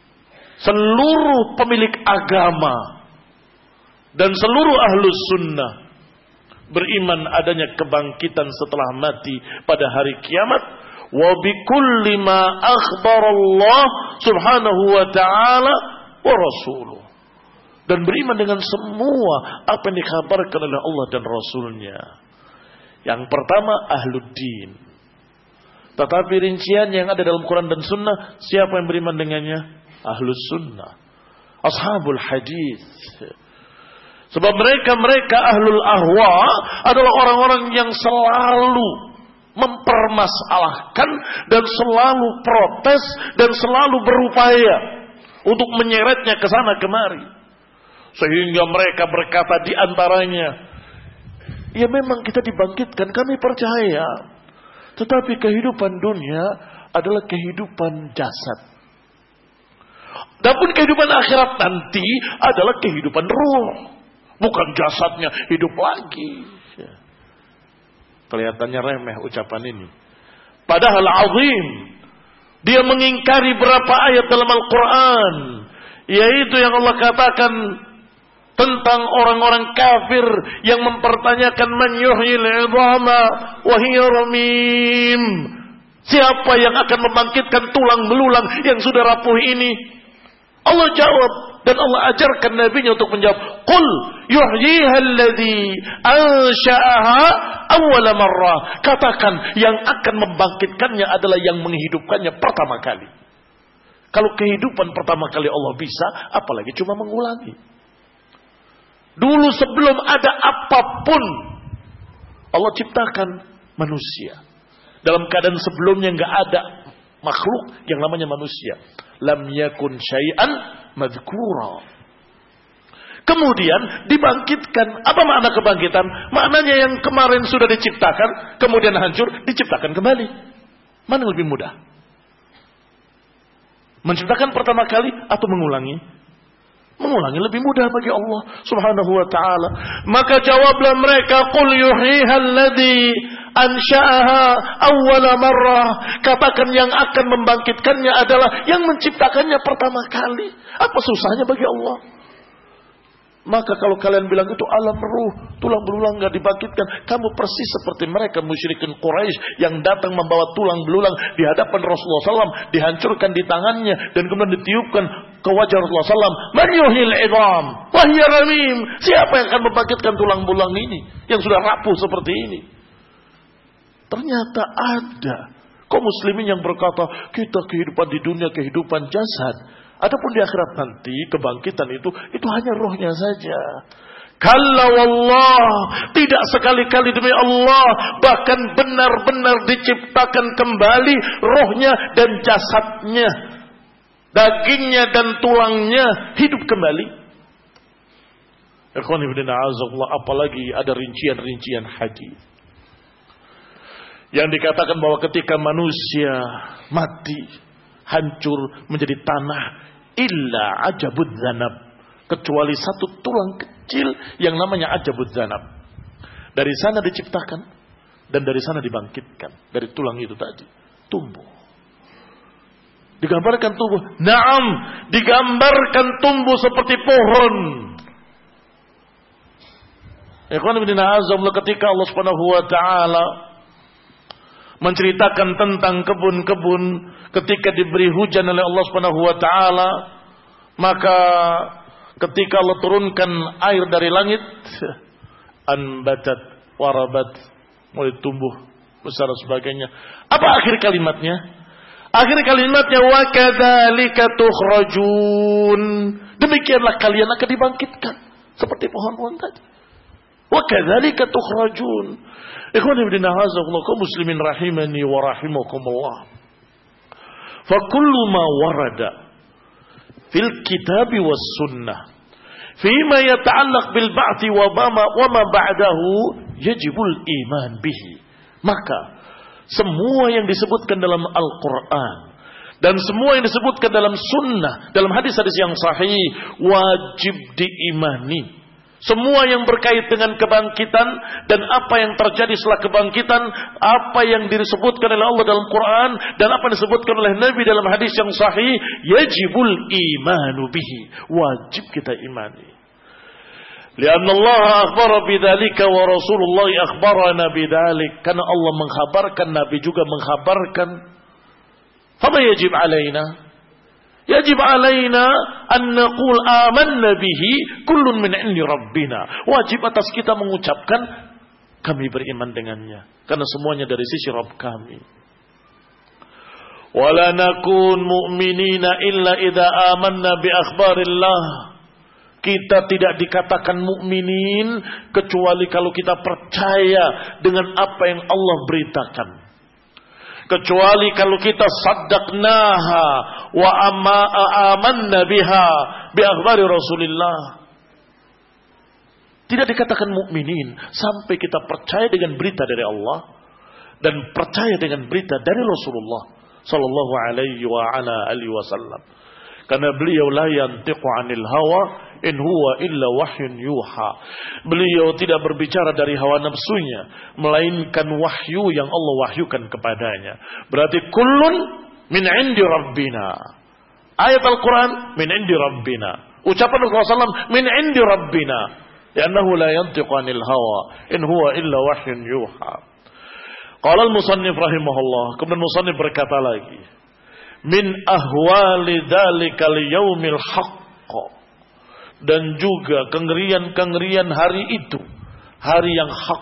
seluruh pemilik agama dan seluruh ahlus sunnah, beriman adanya kebangkitan setelah mati pada hari kiamat. Wa bikulli ma akhbarallah subhanahu wa ta'ala wa rasuluh, dan beriman dengan semua apa yang dikabarkan oleh Allah dan Rasulnya. Yang pertama ahluddin, tetapi rincian yang ada dalam Quran dan Sunnah, siapa yang beriman dengannya? Ahlus sunnah, ashabul hadis. Sebab mereka-mereka ahlul ahwa adalah orang-orang yang selalu mempermasalahkan dan selalu protes dan selalu berupaya untuk menyeretnya ke sana kemari. Sehingga mereka berkata di antaranya, ya memang kita dibangkitkan, kami percaya. Tetapi kehidupan dunia adalah kehidupan jasad. Adapun kehidupan akhirat nanti adalah kehidupan ruh. Bukan jasadnya hidup lagi. Kelihatannya remeh ucapan ini. Padahal azim. Dia mengingkari berapa ayat dalam Al-Quran. Yaitu yang Allah katakan tentang orang-orang kafir yang mempertanyakan man yuhyil 'idhama wa hiya ramim. Siapa yang akan membangkitkan tulang belulang yang sudah rapuh ini? Allah jawab dan Allah ajarkan nabinya untuk menjawab, qul yuhyiha alladhi ansha'aha awwala marrah. Katakan yang akan membangkitkannya adalah yang menghidupkannya pertama kali. Kalau kehidupan pertama kali Allah bisa, apalagi cuma mengulangi. Dulu sebelum ada apapun, Allah ciptakan manusia. Dalam keadaan sebelumnya enggak ada makhluk yang namanya manusia. Lam yakun syai'an madhkura. Kemudian dibangkitkan. Apa makna kebangkitan? Maknanya yang kemarin sudah diciptakan, kemudian hancur, diciptakan kembali. Mana yang lebih mudah? Menciptakan pertama kali atau mengulangi? Mengulangi lebih mudah bagi Allah Subhanahu wa ta'ala. Maka jawablah mereka, qul yuhyiha alladhi ansha'aha awwala marrah. Katakan yang akan membangkitkannya adalah yang menciptakannya pertama kali. Apa susahnya bagi Allah? Maka kalau kalian bilang itu alam ruh, tulang belulang enggak dibangkitkan, kamu persis seperti mereka musyrikin Quraisy yang datang membawa tulang belulang di hadapan Rasulullah sallallahu alaihi wasallam, dihancurkan di tangannya dan kemudian ditiupkan ke wajah Rasulullah sallallahu alaihi wasallam. Man yuhyil 'idham wa hiya ramim. Siapa yang akan membangkitkan tulang belulang ini yang sudah rapuh seperti ini? Ternyata ada kaum muslimin yang berkata, kita kehidupan di dunia kehidupan jasad. Adapun di akhirat nanti kebangkitan itu itu hanya rohnya saja. Kalla wallah, tidak sekali-kali demi Allah, bahkan benar-benar diciptakan kembali rohnya dan jasadnya, dagingnya dan tulangnya hidup kembali. Ikhwan fillah a'azakumullah, apalagi ada rincian-rincian hadis yang dikatakan bahwa ketika manusia mati hancur menjadi tanah, illa ajabud zanab, kecuali satu tulang kecil yang namanya ajabud zanab. Dari sana diciptakan dan dari sana dibangkitkan. Dari tulang itu tadi tumbuh. Digambarkan tumbuh. Naam, digambarkan tumbuh seperti pohon. Ikhwan fillah azza ketika Allah Subhanahu wa taala menceritakan tentang kebun-kebun ketika diberi hujan oleh Allah Subhanahu wa taala, maka ketika Allah turunkan air dari langit, anbatat warabat, mulai tumbuh besar dan sebagainya. Apa akhir kalimatnya? Akhir kalimatnya wa kadzalika tukhrajun. Demikianlah kalian akan dibangkitkan seperti pohon-pohon tadi. Wa kadzalika tukhrajun. Ikhwan ibn a'azakumullah, kaum muslimin rahimani wa rahimakumullah. Fa kullu ma warada fil kitab was sunnah fima yata'allaq bil ba'thi wa ma wa ma ba'dahu yajibul iman bihi. Maka semua yang disebutkan dalam Al-Qur'an dan semua yang disebutkan dalam sunnah, dalam hadis-hadis yang sahih, wajib diimani. Semua yang berkait dengan kebangkitan dan apa yang terjadi setelah kebangkitan, apa yang disebutkan oleh Allah dalam Quran dan apa yang disebutkan oleh Nabi dalam hadis yang sahih, yajibul imanu bihi, wajib kita imani. Lianna Allah akhbara bidzalika wa Rasulullah akhbarana bidzalik, karena Allah mengkhabarkan, Nabi juga mengkhabarkan. Fama yajib alaina? Yajib alaina an naqul amanna bihi kullun min 'indi rabbina. Wajib atas kita mengucapkan kami beriman dengannya karena semuanya dari sisi Rabb kami. Wala nakun mu'minina illa idza amanna bi akhbarillah. Kita tidak dikatakan mukminin kecuali kalau kita percaya dengan apa yang Allah beritakan. kecuali kalau kita saddaqnaha wa amma amanna biha bi akhbari Rasulillah. Tidak dikatakan mukminin sampai kita percaya dengan berita dari Allah dan percaya dengan berita dari Rasulullah sallallahu alaihi wa ala alihi wasallam. Karena beliau la yantiqu 'anil hawa in huwa illa wahyun yuha. Beliau tidak berbicara dari hawa nafsunya, melainkan wahyu yang Allah wahyukan kepadanya. Berarti kullun min 'indi rabbina. Ayat Al-Quran min 'indi rabbina. Ucapan Rasulullah sallallahu alaihi wasallam min 'indi rabbina. Li'annahu la yantiqu 'anil hawa in huwa illa wahyun yuha. Qala al-musannif rahimahullah, kemudian musannif berkata lagi, min ahwali dzalikal yaumil haqq, dan juga kengerian-kengerian hari itu, hari yang hak,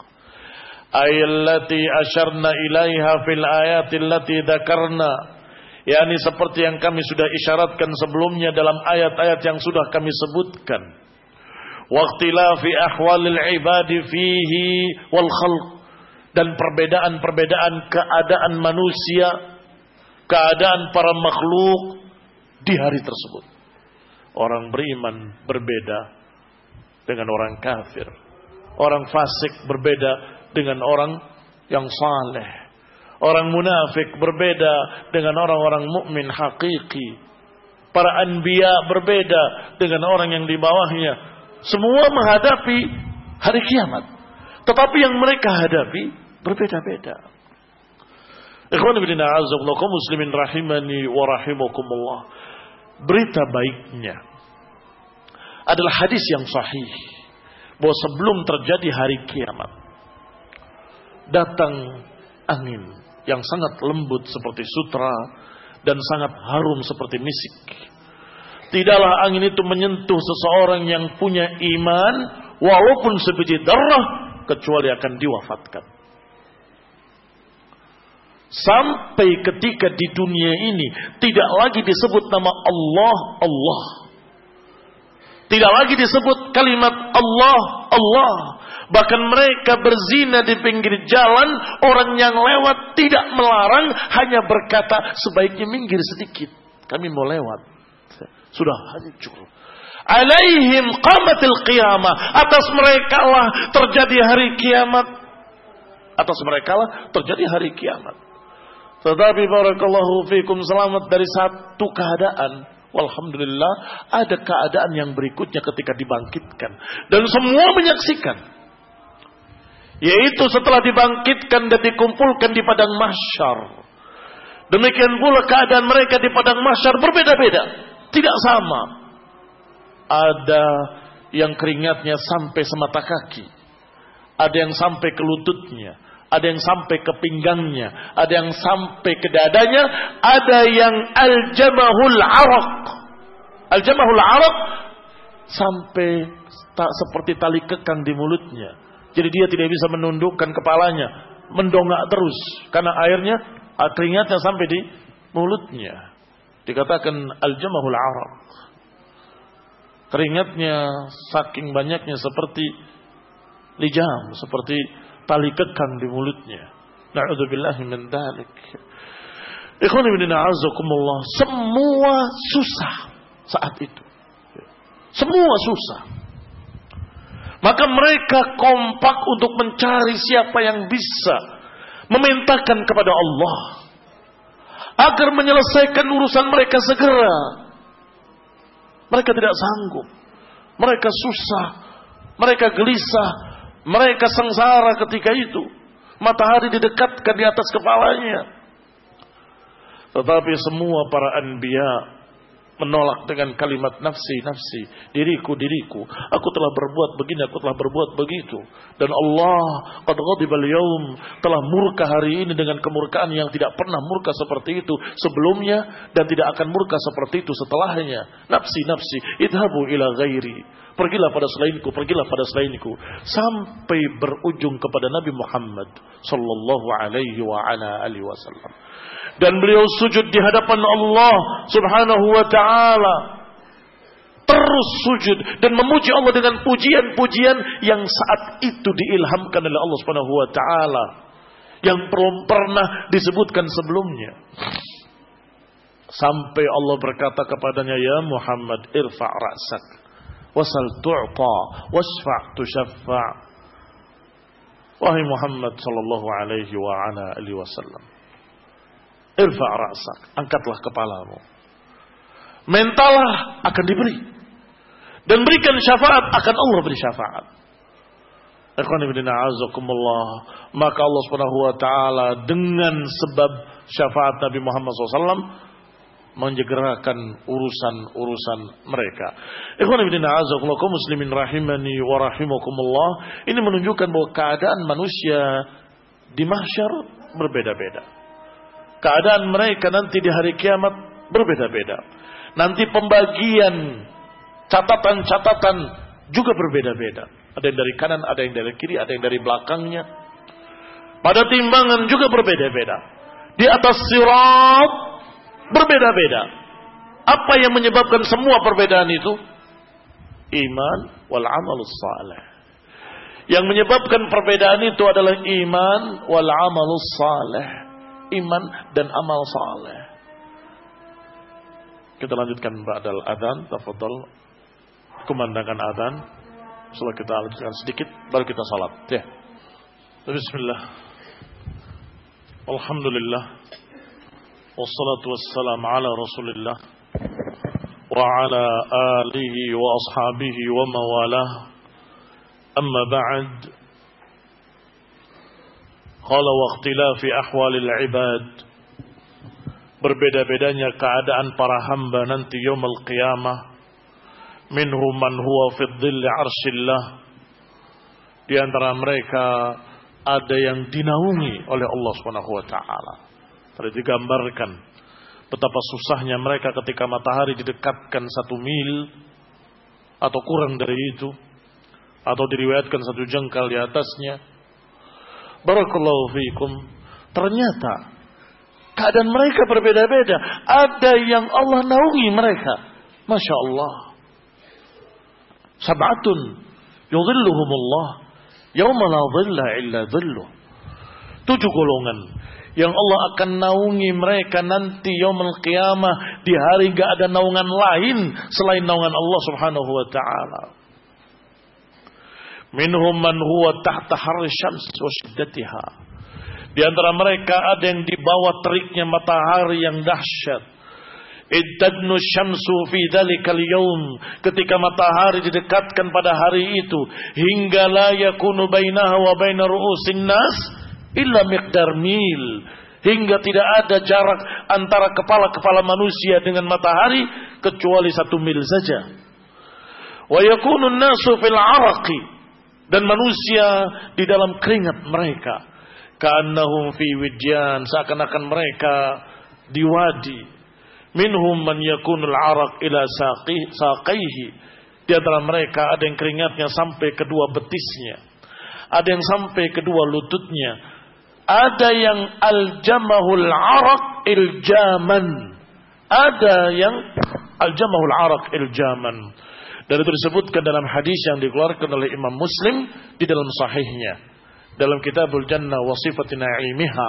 ayallati asyarna ilaiha fil ayati allati dzakarna, yakni seperti yang kami sudah isyaratkan sebelumnya dalam ayat-ayat yang sudah kami sebutkan. Waqtilafi ahwalil ibadi fihi wal khalq, dan perbedaan-perbedaan keadaan manusia, keadaan para makhluk di hari tersebut. Orang beriman berbeda dengan orang kafir. Orang fasik berbeda dengan orang yang saleh. Orang munafik berbeda dengan orang-orang mukmin hakiki. Para anbiya berbeda dengan orang yang di bawahnya. Semua menghadapi hari kiamat. Tetapi yang mereka hadapi berbeda-beda. Ikhwan fillah a'azzakumullah kaum muslimin rahimani wa rahimakumullah. Berita baiknya adalah hadis yang sahih bahwa sebelum terjadi hari kiamat datang angin yang sangat lembut seperti sutra dan sangat harum seperti misik. Tidaklah angin itu menyentuh seseorang yang punya iman walaupun sebiji darah kecuali akan diwafatkan. Sampai ketika di dunia ini tidak lagi disebut nama Allah, Allah. Tidak lagi disebut kalimat Allah, Allah. Bahkan mereka berzina di pinggir jalan, orang yang lewat tidak melarang, hanya berkata sebaiknya minggir sedikit, kami mau lewat. Sudah hancur. Alaihim qamatil qiyamah, atas mereka lah terjadi hari kiamat. Atas mereka lah terjadi hari kiamat. Tetapi barakallahu fikum, selamat dari satu keadaan. Walhamdulillah, ada keadaan yang berikutnya ketika dibangkitkan. Dan semua menyaksikan. Yaitu setelah dibangkitkan dan dikumpulkan di padang mahsyar. Demikian pula keadaan mereka di padang mahsyar berbeda-beda. Tidak sama. Ada yang keringatnya sampai semata kaki. Ada yang sampai ke lututnya. Ada yang sampai ke pinggangnya. Ada yang sampai ke dadanya. Ada yang al-jamahul araq. Al-jamahul araq sampai tak seperti tali kekang di mulutnya. Jadi dia tidak bisa menundukkan kepalanya. Mendongak terus. Karena airnya, keringatnya sampai di mulutnya. Dikatakan al-jamahul araq. Keringatnya saking banyaknya seperti lijam. Seperti tali kekang di mulutnya. Na'udzubillahi min dzalik. Ikhwan fillah a'azzakumullah, semua susah saat itu. Semua susah. Maka mereka kompak untuk mencari siapa yang bisa memintakan kepada Allah agar menyelesaikan urusan mereka segera. Mereka tidak sanggup. Mereka susah. Mereka gelisah. Mereka sengsara ketika itu. Matahari didekatkan di atas kepalanya. Tetapi semua para anbiya menolak dengan kalimat nafsi, nafsi, diriku, diriku. Aku telah berbuat begini, aku telah berbuat begitu. Dan Allah qad ghadibal yaum, telah murka hari ini dengan kemurkaan yang tidak pernah murka seperti itu sebelumnya dan tidak akan murka seperti itu setelahnya. Nafsi, nafsi, idhabu ila ghairi. Pergilah pada selainku, pergilah pada selainku, sampai berujung kepada Nabi Muhammad sallallahu alaihi wa ala alihi wasallam. Dan beliau sujud di hadapan Allah subhanahu wa ta'ala. Terus sujud dan memuji Allah dengan pujian-pujian yang saat itu diilhamkan oleh Allah subhanahu wa ta'ala. yang belum pernah disebutkan sebelumnya. Sampai Allah berkata kepadanya, ya Muhammad, irfa' ra'sak, wasal tu'ta, wasfa' tushaffa'. Wahai Muhammad sallallahu alaihi wa ala alihi wasallam, irfa' ra'sak, angkatlah kepalamu. Mintalah akan diberi. Dan berikan syafaat, akan Allah beri syafaat. Ikhwan fillah a'azzakumullah. Maka Allah Subhanahu wa taala dengan sebab syafaat Nabi Muhammad shallallahu alaihi wasallam menjegerakan urusan-urusan mereka. Ikhwan fillah a'azzakumullah, kaum muslimin rahimani wa rahimakumullah. Ini menunjukkan bahwa keadaan manusia di mahsyar berbeda-beda. Keadaan mereka nanti di hari kiamat berbeda-beda. Nanti pembagian catatan-catatan juga berbeda-beda. Ada yang dari kanan, ada yang dari kiri, ada yang dari belakangnya. Pada timbangan juga berbeda-beda. Di atas sirat berbeda-beda. Apa yang menyebabkan semua perbedaan itu? Iman wal amalus salih. Yang menyebabkan perbedaan itu adalah iman wal amalus salih. Iman dan amal saleh. Kita lanjutkan ba'dal adzan, tafadhal. Kumandangkan adzan. Setelah kita lanjutkan sedikit, baru kita salat. Ya. Bismillah. Alhamdulillah. Wassalatu wassalamu ala Rasulillah wa ala alihi wa ashabihi wa mawalah. Amma ba'd. Qala wa ikhtilafi ahwalil ibad. Berbeda-bedanya keadaan para hamba nanti yaumul qiyamah. Minhum man huwa fi dhilli arshillah. Di antara mereka ada yang dinaungi oleh Allah Subhanahu wa taala. Tadi digambarkan betapa susahnya mereka ketika matahari didekatkan satu mil atau kurang dari itu, atau diriwayatkan satu jengkal di atasnya. Barakallahu fiikum. Ternyata keadaan mereka berbeda-beda. Ada yang Allah naungi mereka. Masya Allah. Sab'atun yudhilluhumullah yawma la dhilla illa dhilluh. Tujuh golongan yang Allah akan naungi mereka nanti yaumul qiyamah, di hari enggak ada naungan lain selain naungan Allah Subhanahu wa taala. Minhum man huwa tahta harri syams wa shiddatiha. Di antara mereka ada yang di bawah teriknya matahari yang dahsyat. Iddadnu syamsu fi dhalikal yawm. Ketika matahari didekatkan pada hari itu, hingga la yakunu bainaha wa baina ru'usin nas illa miqdar mil. Hingga tidak ada jarak antara kepala-kepala manusia dengan matahari kecuali satu mil saja. Wa yakunu an-nasu fil 'araqi. Dan manusia di dalam keringat mereka. Ka'annahum fi widyan. Seakan-akan mereka di wadi. Minhum man yakunul araq ila saqaihi. Di antara mereka ada yang keringatnya sampai kedua betisnya. Ada yang sampai kedua lututnya. Ada yang aljamahul araq iljaman. Ada yang aljamahul araq iljaman. Dan itu disebutkan dalam hadis yang dikeluarkan oleh Imam Muslim di dalam sahihnya. Dalam Kitabul Jannah wa Sifati Na'imiha.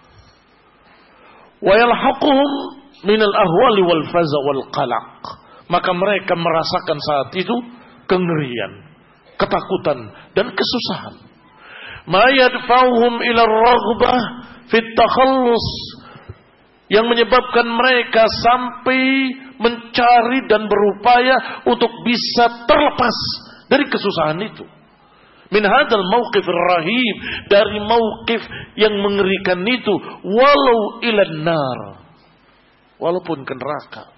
Wa yalhaquhum minal ahwali wal faza wal qalaq. Maka mereka merasakan saat itu kengerian, ketakutan dan kesusahan. Ma yadfa'uhum ila ar-raghbah fit takhallus. Yang menyebabkan mereka sampai mencari dan berupaya untuk bisa terlepas dari kesusahan itu. Min hadzal mauqif ar-rahib, dari mauqif yang mengerikan itu, walau ilan nar, walaupun ke neraka.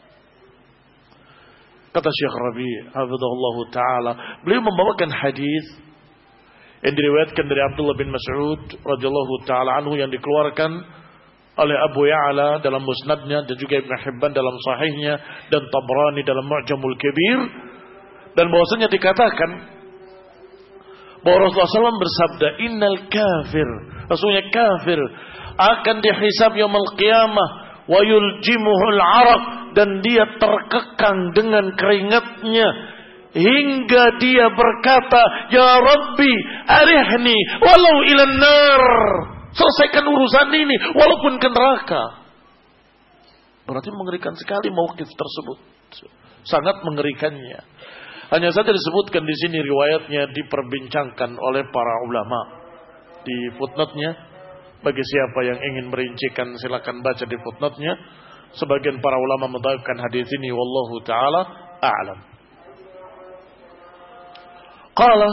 Kata Syekh Rabi' hafizahullah taala, beliau membawakan hadis yang diriwayatkan dari Abdullah bin Mas'ud radhiyallahu taala anhu, yang dikeluarkan oleh Abu Ya'la dalam musnadnya, dan juga Ibn Hibban dalam sahihnya, dan Tabrani dalam Mu'jamul Kabir. Dan bahwasanya dikatakan bahwa Rasulullah shallallahu alaihi wasallam bersabda, innal kafir, Rasulnya kafir akan dihisab yaumul qiyamah wa yuljimuhul araq, dan dia terkekang dengan keringatnya hingga dia berkata, ya Rabbi arihni walau ilan nar. Selesaikan urusan ini walaupun ke neraka. Berarti mengerikan sekali mauqif tersebut. Sangat mengerikannya. Hanya saja disebutkan di sini riwayatnya diperbincangkan oleh para ulama. Di footnote-nya, bagi siapa yang ingin merincikan silakan baca di footnote-nya. Sebagian para ulama mendhaifkan hadis ini, wallahu taala a'lam. Qala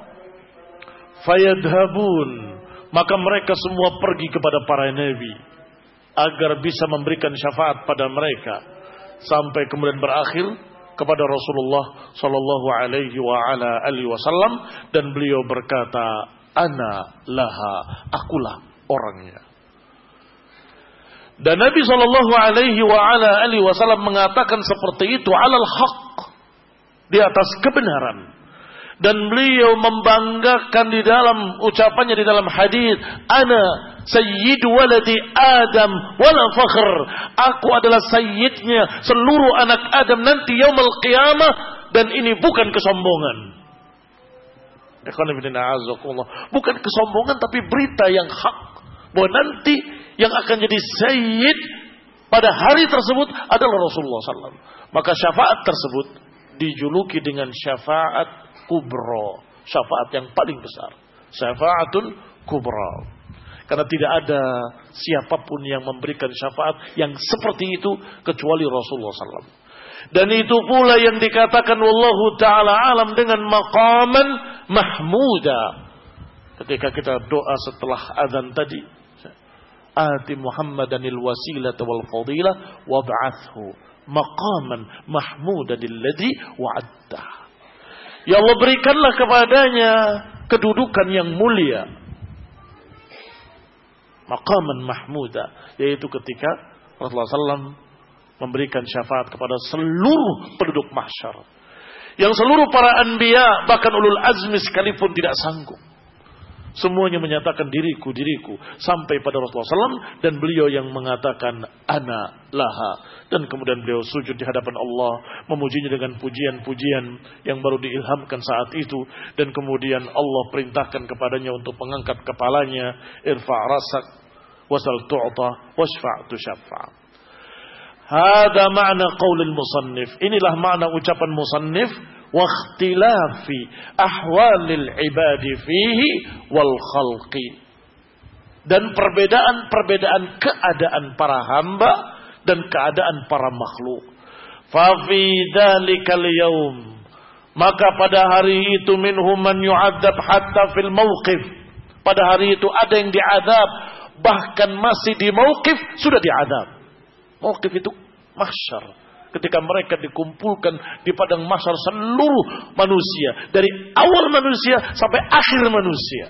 fayadhabun, maka mereka semua pergi kepada para nabi agar bisa memberikan syafaat pada mereka sampai kemudian berakhir kepada Rasulullah sallallahu alaihi wa ala alihi wasallam, dan beliau berkata, ana laha, akulah orangnya. Dan Nabi sallallahu alaihi wa ala alihi wasallam mengatakan seperti itu alal haq, di atas kebenaran. Dan beliau membanggakan di dalam ucapannya di dalam hadis, ana sayyidu waladi Adam wala fakhr, aku adalah sayyidnya seluruh anak Adam nanti yaumul qiyamah, dan ini bukan kesombongan. Bukan kesombongan, tapi berita yang hak, bahwa nanti yang akan jadi sayyid pada hari tersebut adalah Rasulullah sallallahu alaihi wasallam. Maka syafaat tersebut dijuluki dengan syafaat kubra, syafaat yang paling besar, syafaatul kubra. Karena tidak ada siapapun yang memberikan syafaat yang seperti itu kecuali Rasulullah sallallahu alaihi wasallam. Dan itu pula yang dikatakan wallahu taala alam dengan maqaman mahmuda. Ketika kita doa setelah azan tadi, ati Muhammadanil wasilata wal fadilah wab'athu maqaman mahmudan alladhi wa'adta. Ya Allah, berikanlah kepadanya kedudukan yang mulia, maqaman mahmuda, yaitu ketika Rasulullah sallallahu alaihi wasallam memberikan syafaat kepada seluruh penduduk mahsyar, yang seluruh para anbiya bahkan ulul azmi sekalipun tidak sanggup. Semuanya menyatakan diriku, diriku, sampai pada Rasulullah sallallahu alaihi wasallam, dan beliau yang mengatakan ana laha. Dan kemudian beliau sujud di hadapan Allah, memujinya dengan pujian-pujian yang baru diilhamkan saat itu. Dan kemudian Allah perintahkan kepadanya untuk mengangkat kepalanya, irfa' rasak, wasal tu'ta, wasfa' tusyaffa'. Hada makna qaulil musannif. Inilah makna ucapan musannif, wa ikhtilafi ahwalil ibadi fihi wal khalqi, dan perbedaan-perbedaan keadaan para hamba dan keadaan para makhluk. Fa fi dzalikal yaum, maka pada hari itu minhum man yu'adzab hatta fil mauqif, pada hari itu ada yang diadab bahkan masih di mauqif sudah diadab. Mauqif itu mahsyar, ketika mereka dikumpulkan di padang mahsyar seluruh manusia, dari awal manusia sampai akhir manusia.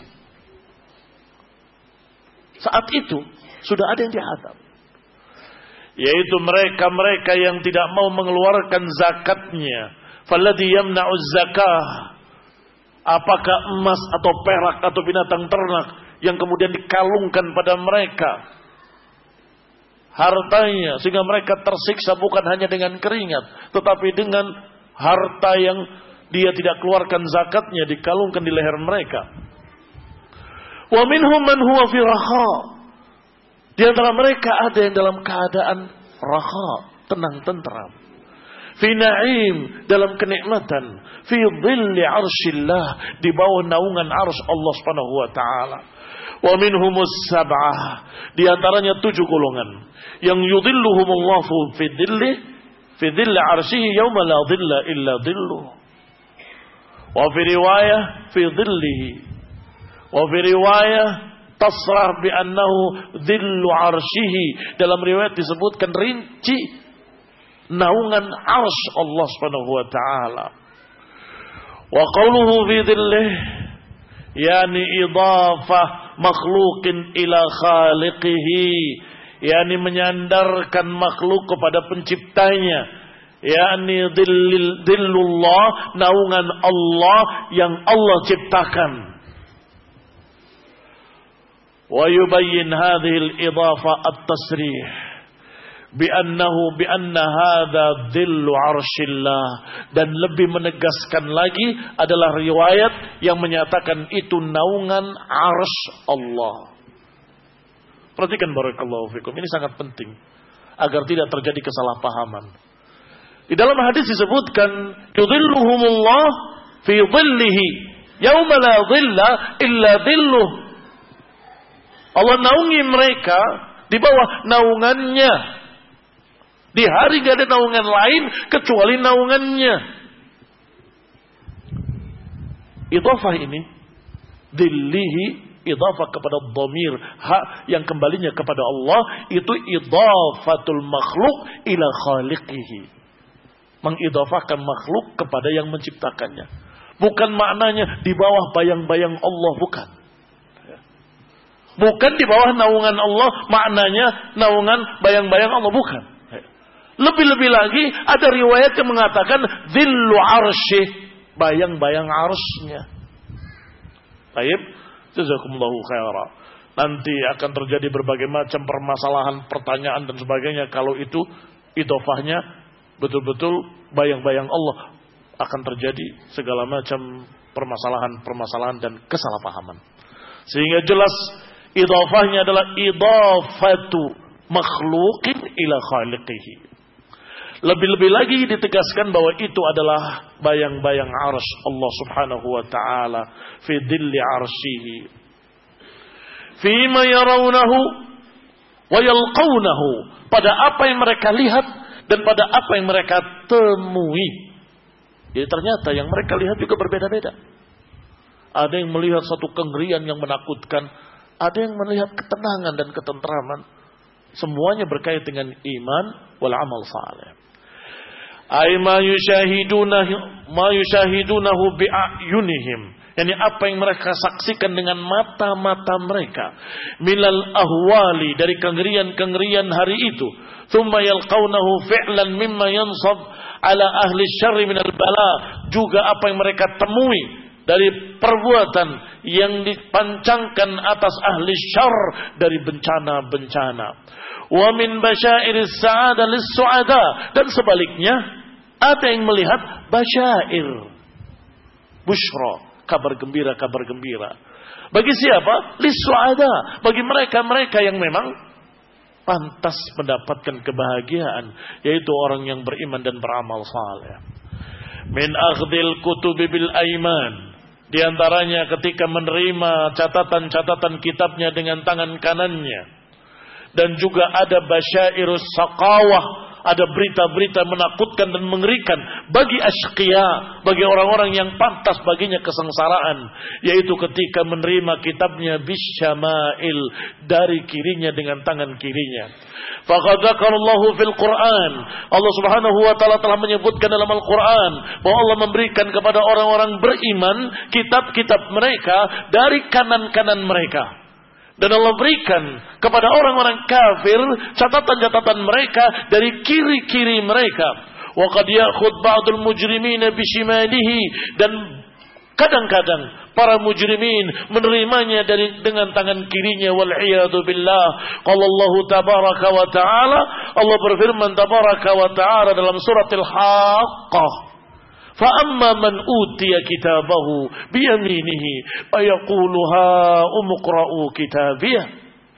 Saat itu sudah ada yang dihadap, yaitu mereka-mereka yang tidak mau mengeluarkan zakatnya. Falladhi yamna'uz zakah, apakah emas atau perak atau binatang ternak yang kemudian dikalungkan pada mereka hartanya, sehingga mereka tersiksa bukan hanya dengan keringat, tetapi dengan harta yang dia tidak keluarkan zakatnya dikalungkan di leher mereka. Wa minhum man huwa fi raha, di antara mereka ada yang dalam keadaan raha, tenang tentram, fi na'im, dalam kenikmatan, fi dhilli arsyillah, di bawah naungan arsy Allah Subhanahu wa taala. Wa minhumus sab'ah, di antaranya tujuh golongan yang yudhilluhumullahu fi dhilli fi dhilli arsyihi yauma la dhilla illa dhilluh. Wa fi riwayah fi dhillihi, wa fi riwayah tasrah bi annahu dhillu arsyihi, dalam riwayat disebutkan rinci naungan arsy Allah Subhanahu wa taala. Wa qawluhu fi dhillihi, yani idafah makhluqin ila khaliqihi, yakni menyandarkan makhluk kepada penciptanya, yakni dhillil, dhillullah, naungan Allah yang Allah ciptakan. Wa yubayyin hadhihi al-idafa at-tasrih bi annahu bi anna hadha dhillu arsyillah, dan lebih menegaskan lagi adalah riwayat yang menyatakan itu naungan arsy Allah. Perhatikan barakallahu fikum, ini sangat penting agar tidak terjadi kesalahpahaman. Di dalam hadis disebutkan yudhilluhumullah fi dhillihi yauma la dhilla illa dhilluh. Allah naungi mereka di bawah naungannya. Di hari gak ada naungan lain kecuali naungannya. Idhafah ini dhillihi, idhafah kepada dhamir hak yang kembalinya kepada Allah, itu idhafatul makhluk ila khaliqihi, mengidhafahkan makhluk kepada yang menciptakannya. Bukan maknanya di bawah bayang-bayang Allah, bukan. Bukan di bawah naungan Allah, maknanya naungan bayang-bayang Allah, bukan. Lebih-lebih lagi ada riwayat yang mengatakan dhillu arsyih, bayang-bayang arsy-Nya. Baik, jazakumullahu khairan. Nanti akan terjadi berbagai macam permasalahan, pertanyaan dan sebagainya kalau itu idhofahnya betul-betul bayang-bayang Allah, akan terjadi segala macam permasalahan-permasalahan dan kesalahpahaman. Sehingga jelas idhofahnya adalah idhofatu makhluqin ila khaliqihi. Lebih-lebih lagi ditegaskan bahwa itu adalah bayang-bayang arsy Allah subhanahu wa ta'ala fi dhilli arsyihi fima yarawnahu wa yalqawnahu, pada apa yang mereka lihat dan pada apa yang mereka temui. Jadi ternyata yang mereka lihat juga berbeda-beda. Ada yang melihat satu kengerian yang menakutkan, ada yang melihat ketenangan dan ketentraman. Semuanya berkait dengan iman wal amal saleh. Ay ma yushahidunahu ma yushahidunahu bi ayunihim, yakni apa yang mereka saksikan dengan mata-mata mereka, milal ahwali, dari kengerian-kengerian hari itu, thumma yalqawnahu fi'lan mimma yansab ala ahli syarri minal bala, juga apa yang mereka temui dari perbuatan yang dipancangkan atas ahli syarr dari bencana-bencana. Wa min basyairis sa'adah lis-su'ada, dan sebaliknya ada yang melihat basyair, busyra, kabar gembira, kabar gembira. Bagi siapa? Lis-su'ada, bagi mereka-mereka yang memang pantas mendapatkan kebahagiaan, yaitu orang yang beriman dan beramal saleh. Min akhdil kutubi bil aiman, di antaranya ketika menerima catatan-catatan kitabnya dengan tangan kanannya. Dan juga ada basyairus saqawah, ada berita-berita menakutkan dan mengerikan bagi asyqiya, bagi orang-orang yang pantas baginya kesengsaraan, yaitu ketika menerima kitabnya bisyama'il, dari kirinya dengan tangan kirinya. Faqad dzakarallahu fil Qur'an, Allah Subhanahu wa taala telah menyebutkan dalam Al-Qur'an bahwa Allah memberikan kepada orang-orang beriman kitab-kitab mereka dari kanan-kanan mereka. Dan Allah berikan kepada orang-orang kafir catatan-catatan mereka dari kiri-kiri mereka. Wa qad ya'khudh ba'dul mujrimina bishimalihi, dan kadang-kadang para mujrimin menerimanya dari dengan tangan kirinya, wal iyadu billah. Qala Allah tabaraka wa taala, Allah berfirman tabaraka wa taala dalam surat Al-Haqqah, fa amma man utiya kitabahu biyaminihi ayaqulu ha umqra'u kitabiyah.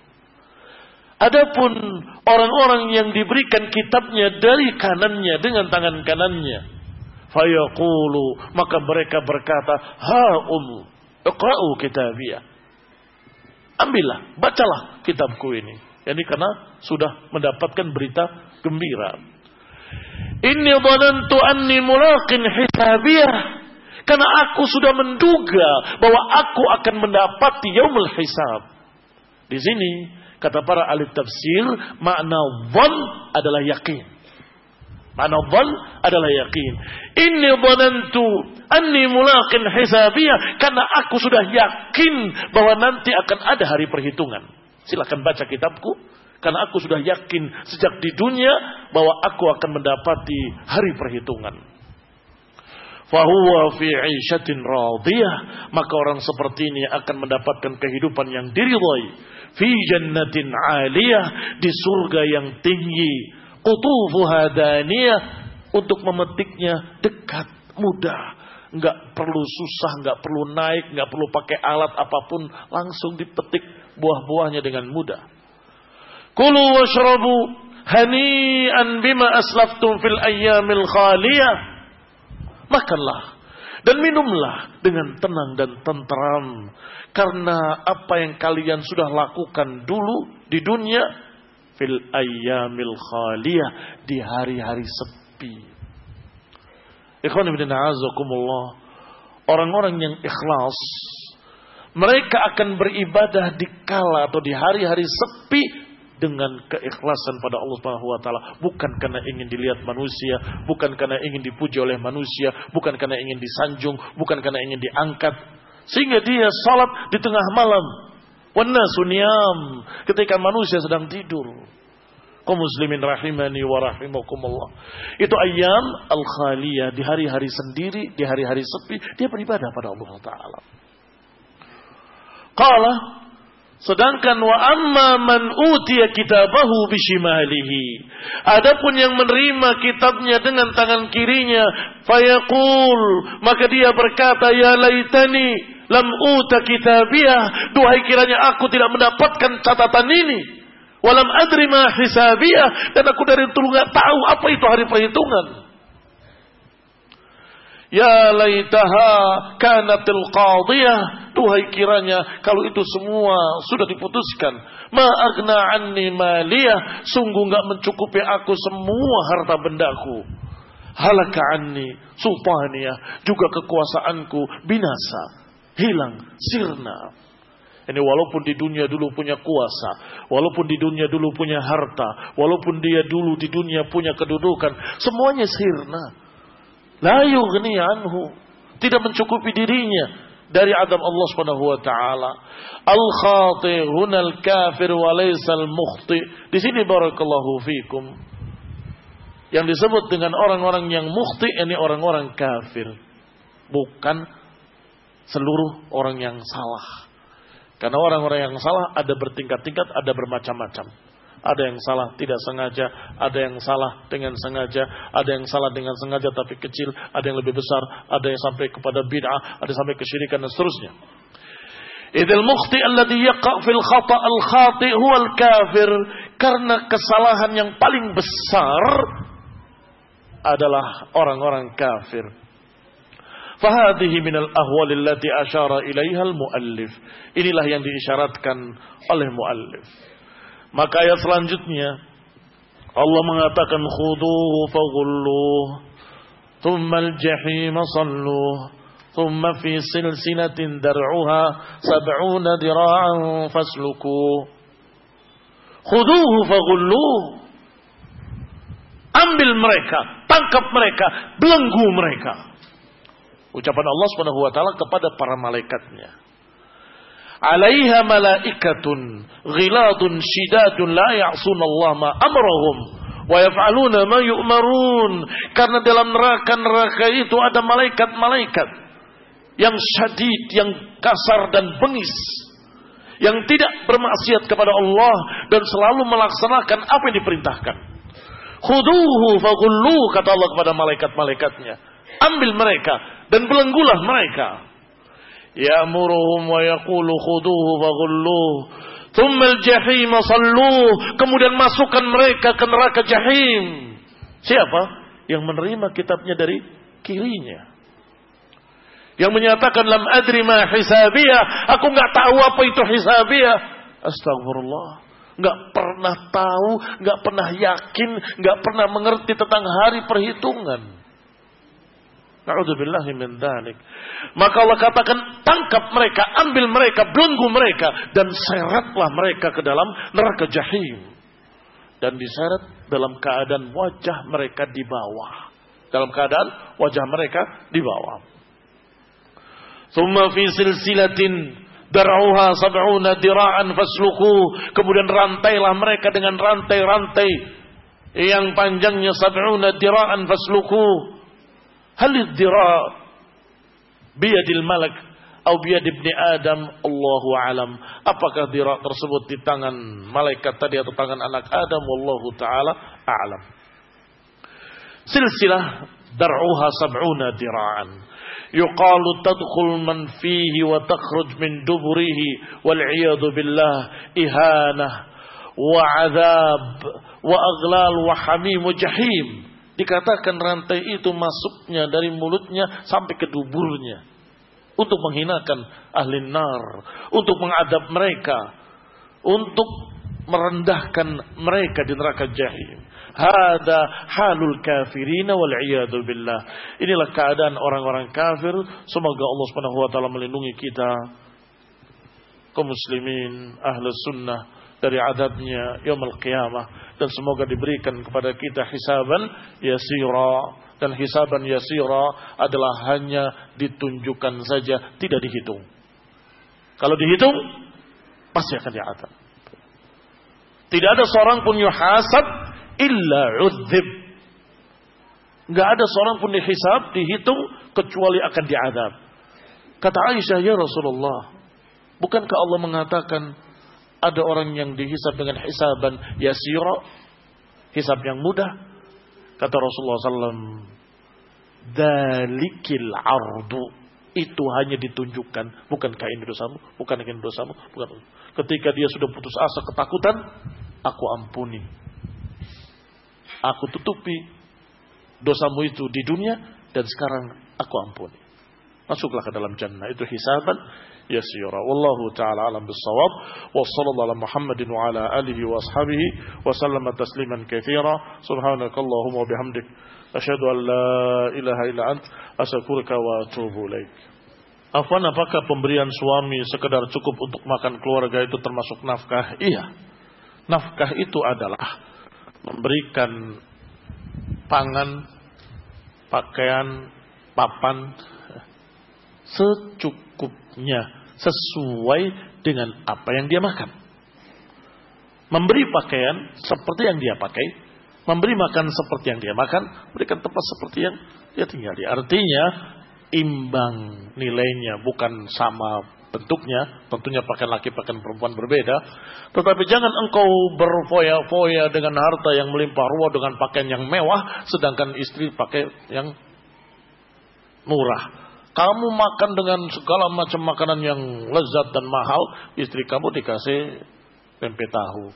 Adapun orang-orang yang diberikan kitabnya dari kanannya dengan tangan kanannya, fayaqulu, maka mereka berkata, ha um iqra'u kitabiyah, ambillah, bacalah kitabku ini. Yani karena sudah mendapatkan berita gembira. Inni dhanantu anni mulaqin hisabiyah, karena aku sudah menduga bahwa aku akan mendapati yaumul hisab. Di sini kata para ahli tafsir, makna dhann adalah yakin. Makna dhann adalah yakin. Inni dhanantu anni mulaqin hisabiyah, karena aku sudah yakin bahwa nanti akan ada hari perhitungan. Silakan baca kitabku, karena aku sudah yakin sejak di dunia bahwa aku akan mendapati hari perhitungan. Fahuwa fi 'ishatin radiyah, maka orang seperti ini akan mendapatkan kehidupan yang diridhai. Fi jannatin 'aliyah, di surga yang tinggi. Qutufuha daniyah, untuk memetiknya dekat, mudah. Enggak perlu susah, enggak perlu naik, enggak perlu pakai alat apapun, langsung dipetik buah-buahnya dengan mudah. Kulu washrabu hani'an bima aslaftum fil ayyamil khaliyah. Makanlah dan minumlah dengan tenang dan tentram karena apa yang kalian sudah lakukan dulu di dunia fil ayyamil khaliyah, di hari-hari sepi. Ikhwan fillah a'azakumullah, orang-orang yang ikhlas mereka akan beribadah di kala atau di hari-hari sepi dengan keikhlasan pada Allah Subhanahu wa taala, bukan karena ingin dilihat manusia, bukan karena ingin dipuji oleh manusia, bukan karena ingin disanjung, bukan karena ingin diangkat, sehingga dia salat di tengah malam, wan nasu niyam, ketika manusia sedang tidur. Kaum muslimin rahimani wa rahimakumullah. Itu ayyam al-khaliyah, di hari-hari sendiri, di hari-hari sepi, dia beribadah pada Allah taala. Qala, sedangkan wa amma man utiya kitabahu bishimalihi, adapun yang menerima kitabnya dengan tangan kirinya, fayaqul, maka dia berkata, ya laitani lam uta kitabiyah, duhai kiranya aku tidak mendapatkan catatan ini, walam adri ma hisabiyah, dan aku dari dulu enggak tahu apa itu hari perhitungan. Ya laitaha kanatil qadiyah, duhai kiranya kalau itu semua sudah diputuskan. Ma aghna anni maliyah, sungguh enggak mencukupi aku semua harta bendaku. Halaka anni sultaniyah, juga kekuasaanku binasa, hilang, sirna. Ini walaupun di dunia dulu punya kuasa, walaupun di dunia dulu punya harta, walaupun dia dulu di dunia punya kedudukan, semuanya sirna. La yughni anhu, tidak mencukupi dirinya dari adab Allah Subhanahu wa taala. Al-khati hunal kafir wa laysal mukhti. Di sini barakallahu fikum, yang disebut dengan orang-orang yang mukhti ini orang-orang kafir, bukan seluruh orang yang salah. Karena orang-orang yang salah ada bertingkat-tingkat, ada bermacam-macam. Ada yang salah tidak sengaja, ada yang salah dengan sengaja, ada yang salah dengan sengaja tapi kecil, ada yang lebih besar, ada yang sampai kepada bid'ah, ada sampai kesyirikan dan seterusnya. Idil mukhti alladhi yaqa' fil khata' al khati' huwa al kafir, karena kesalahan yang paling besar adalah orang-orang kafir. Fahadihi minal ahwal allati asyara ilaiha al muallif. Inilah yang diisyaratkan oleh muallif. Maka ayat selanjutnya Allah mengatakan khuduhu faghulluh thumma al-jahima salluh thumma fi silsilatin dar'uha sab'una dira'an fasluku. Khuduhu faghulluh, ambil mereka, tangkap mereka, belenggu mereka. Ucapan Allah Subhanahu wa taala kepada para malaikatnya. Alaiha malaikatun ghiladun shidadun la ya'sunallaha ma amrahum wa yaf'aluna ma yu'marun. Karena dalam neraka-neraka itu ada malaikat-malaikat yang syadid, yang kasar dan bengis, yang tidak bermaksiat kepada Allah dan selalu melaksanakan apa yang diperintahkan. Khuduhu faghulluh, kata Allah kepada malaikat-malaikatnya, ambil mereka dan belenggulah mereka. Ya'muruhum wa yaqulu khuduhu faghulluh thumma al-jahim salluh, kemudian masukkan mereka ke neraka jahim. Siapa yang menerima kitabnya dari kirinya, yang menyatakan lam adri ma hisabiyah, aku enggak tahu apa itu hisabiyah. Astagfirullah, enggak pernah tahu, enggak pernah yakin, enggak pernah mengerti tentang hari perhitungan. Na'udzubillahi min dzalik. Maka Allah katakan, tangkap mereka, ambil mereka, belenggu mereka, dan seretlah mereka ke dalam neraka jahim. Dan diseret dalam keadaan wajah mereka di bawah. Dalam keadaan wajah mereka di bawah. Tsumma fi silsilatin dar'uha sab'una dira'an fasluku. Kemudian rantailah mereka dengan rantai-rantai yang panjangnya sab'una dira'an fasluku. Halid dira' biyadil malak atau biyad ibni Adam, Allahu alam. Apakah dira' tersebut di tangan malaikat tadi atau tangan anak Adam, wallahu taala a'lam. Silsilah dar'uha sab'una dira'an. Yuqalu tadkhul man fihi wa takhruj min duburihi wal 'iyadu billah ihanah wa azab wa aghlal wa hamim wa jahim. Dikatakan rantai itu masuknya dari mulutnya sampai ke duburnya untuk menghinakan ahli nar, untuk mengadab mereka, untuk merendahkan mereka di neraka jahim. Hada halul kafirina wal iyadu billah. Inilah keadaan orang-orang kafir. Semoga Allah Subhanahu wa taala melindungi kita kaum muslimin ahlus sunnah dari adabnya yaumul qiyamah, dan semoga diberikan kepada kita hisaban yasira, dan hisaban yasira adalah hanya ditunjukkan saja, tidak dihitung. Kalau dihitung pasti akan diadab. Tidak ada seorang pun yuhasab illa udzib. Enggak ada seorang pun dihisab, dihitung kecuali akan diadab. Kata Aisyah, ya Rasulullah, bukankah Allah mengatakan ada orang yang dihisab dengan hisaban yasira, hisab yang mudah? Kata Rasulullah sallallahu alaihi wasallam, "Dzalikil ardu." Itu hanya ditunjukkan, bukankah ini dosamu, bukankah ini dosamu, bukan. Ketika dia sudah putus asa, ketakutan, aku ampuni, aku tutupi dosamu itu di dunia, dan sekarang aku ampuni. Masuklah ke dalam jannah. Itu hisaban yasira. Wallahu ta'ala alam bis-shawab. Wa sallallahu ala Muhammadin wa ala alihi wa ashabihi wa sallama tasliman katsira. Subhanakallahumma wa bihamdik asyhadu an la ilaha illa ant astaghfiruka wa atubu ilaik. Afwan, apakah pemberian suami sekedar cukup untuk makan keluarga itu termasuk nafkah? Iya. Nafkah itu adalah memberikan pangan, pakaian, papan secukupnya, sesuai dengan apa yang dia makan. Memberi pakaian seperti yang dia pakai, memberi makan seperti yang dia makan, berikan tempat seperti yang dia tinggali. Artinya imbang nilainya, bukan sama bentuknya. Tentunya pakaian laki pakaian perempuan berbeda. Tetapi jangan engkau berfoya-foya dengan harta yang melimpah ruah dengan pakaian yang mewah, sedangkan istri pakai yang murah. Kamu makan dengan segala macam makanan yang lezat dan mahal, istri kamu dikasih tempe tahu.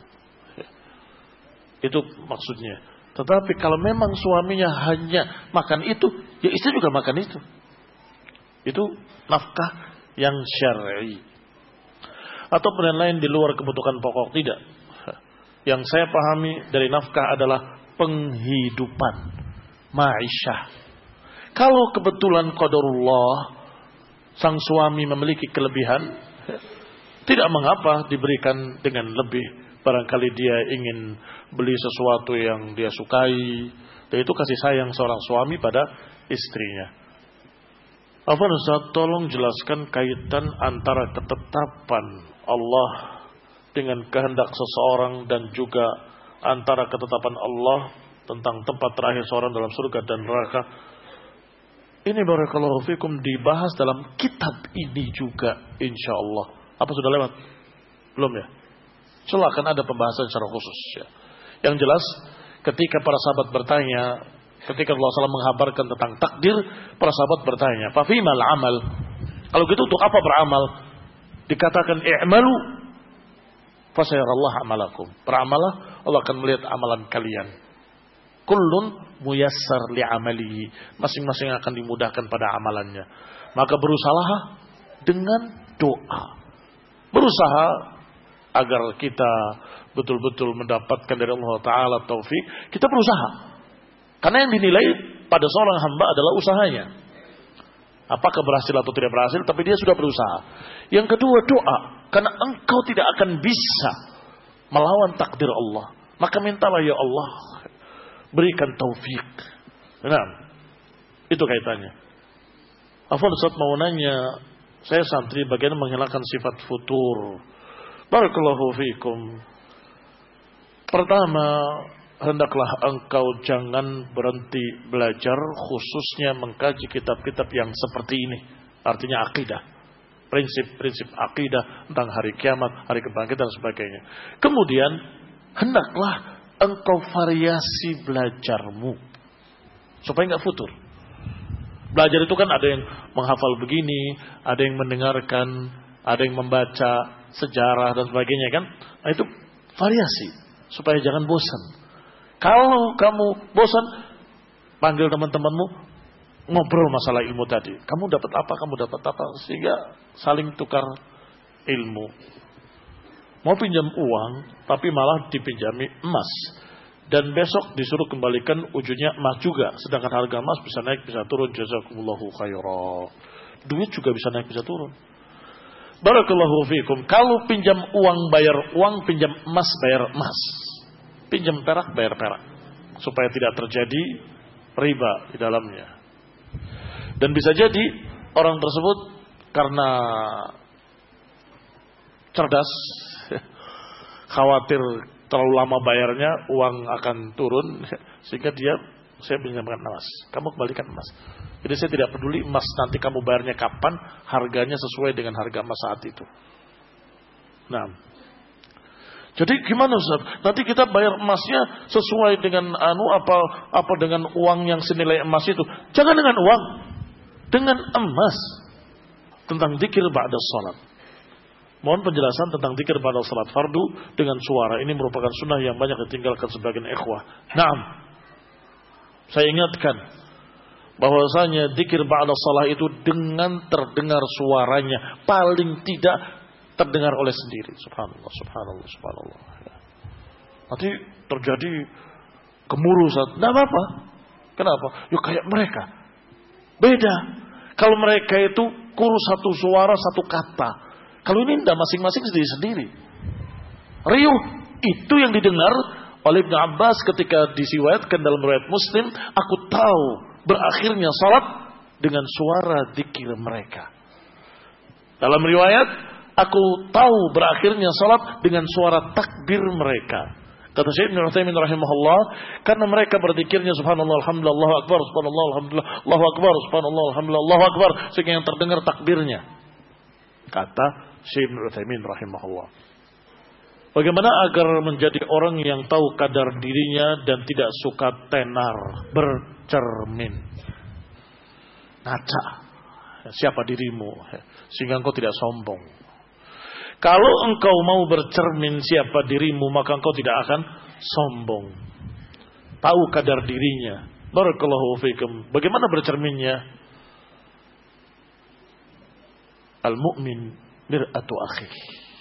Itu maksudnya. Tetapi kalau memang suaminya hanya makan itu, ya istri juga makan itu. Itu nafkah yang syar'i. Atau yang lain di luar kebutuhan pokok, tidak. Yang saya pahami dari nafkah adalah penghidupan, ma'isyah. Kalau kebetulan qadarullah sang suami memiliki kelebihan, tidak mengapa diberikan dengan lebih. Barangkali dia ingin beli sesuatu yang dia sukai, dan itu kasih sayang seorang suami pada istrinya. Afwan Ustaz, tolong jelaskan kaitan antara ketetapan Allah dengan kehendak seseorang, dan juga antara ketetapan Allah tentang tempat terakhir seorang dalam surga dan neraka. Ini barakallahu fikum dibahas dalam kitab ini juga, insya Allah. Apa sudah lewat? Belum ya? Silakan, ada pembahasan secara khusus ya. Yang jelas, ketika para sahabat bertanya, ketika Rasulullah shallallahu alaihi wasallam menghabarkan tentang takdir, para sahabat bertanya, "Fafimal amal?" Kalau gitu untuk apa beramal? Dikatakan i'malu fasayarallahu amalakum. Beramalah, Allah akan melihat amalan kalian. Kullun muyassar li'amalihi. Masing-masing akan dimudahkan pada amalannya. Maka berusahalah dengan doa. Berusaha agar kita betul-betul mendapatkan dari Allah Ta'ala taufik. Kita berusaha. Karena yang dinilai pada seorang hamba adalah usahanya. Apakah berhasil atau tidak berhasil, tapi dia sudah berusaha. Yang kedua, doa. Karena engkau tidak akan bisa melawan takdir Allah. Maka mintalah, ya Allah, berikan taufik. Nah, itu kaitannya. Afwan Ustaz, mau nanya, saya santri bagaimana menghilangkan sifat futur. Barakallahu fikum. Pertama, hendaklah engkau jangan berhenti belajar, khususnya mengkaji kitab-kitab yang seperti ini. Artinya akidah, prinsip-prinsip akidah tentang hari kiamat, hari kebangkitan dan sebagainya. Kemudian hendaklah engkau variasi belajarmu supaya enggak futur. Belajar itu kan ada yang menghafal begini, ada yang mendengarkan, ada yang membaca sejarah dan sebagainya kan. Nah, itu variasi supaya jangan bosan. Kalau kamu bosan, panggil teman-temanmu, ngobrol masalah ilmu tadi. Kamu dapat apa, kamu dapat apa, sehingga saling tukar ilmu. Mau pinjam uang, tapi malah dipinjami emas. Dan besok disuruh kembalikan ujungnya emas juga. Sedangkan harga emas bisa naik, bisa turun. Jazakumullahu khairan. Duit juga bisa naik, bisa turun. Barakallahu fikum. Kalau pinjam uang, bayar uang. Pinjam emas, bayar emas. Pinjam perak, bayar perak. Supaya tidak terjadi riba di dalamnya. Dan bisa jadi orang tersebut karena cerdas, khawatir terlalu lama bayarnya, uang akan turun, sehingga dia, saya pinjamkan emas, kamu kembalikan emas. Jadi saya tidak peduli emas nanti kamu bayarnya kapan, harganya sesuai dengan harga emas saat itu. Nah, jadi gimana Ustaz? Nanti kita bayar emasnya sesuai dengan anu apa apa dengan uang yang senilai emas itu. Jangan dengan uang, dengan emas. Tentang dzikir ba'da salat. Mohon penjelasan tentang dzikir ba'da salat fardu dengan suara. Ini merupakan sunnah yang banyak ditinggalkan sebagian ikhwah. Naam. Saya ingatkan bahwasanya dzikir ba'da salat itu dengan terdengar suaranya, paling tidak terdengar oleh sendiri. Subhanallah, subhanallah, subhanallah. Nanti terjadi gemuruh saat, tidak apa-apa. Kenapa? Ya kayak mereka. Beda. Kalau mereka itu kurus satu suara, satu kata. Kalau ini tidak, masing-masing sendiri-sendiri. Riuh. Itu yang didengar oleh Ibnu Abbas ketika disiwayatkan dalam riwayat Muslim. Aku tahu berakhirnya salat dengan suara dzikir mereka. Dalam riwayat, aku tahu berakhirnya salat dengan suara takbir mereka. Kata Syekh Ibnu Utsaimin rahimahullah, karena mereka berzikirnya subhanallah alhamdulillah Allahu akbar, subhanallah alhamdulillah Allahu akbar, subhanallah alhamdulillah Allahu akbar, sehingga yang terdengar takbirnya. Kata Syekh Ibnu Utsaimin rahimahullah. Bagaimana agar menjadi orang yang tahu kadar dirinya dan tidak suka tenar, bercermin. Ngaca. Siapa dirimu sehingga engkau tidak sombong. Kalau engkau mau bercermin siapa dirimu, maka engkau tidak akan sombong. Tahu kadar dirinya. Barakallahu fikum. Bagaimana bercerminnya? Al-mu'min mir'atu akhi.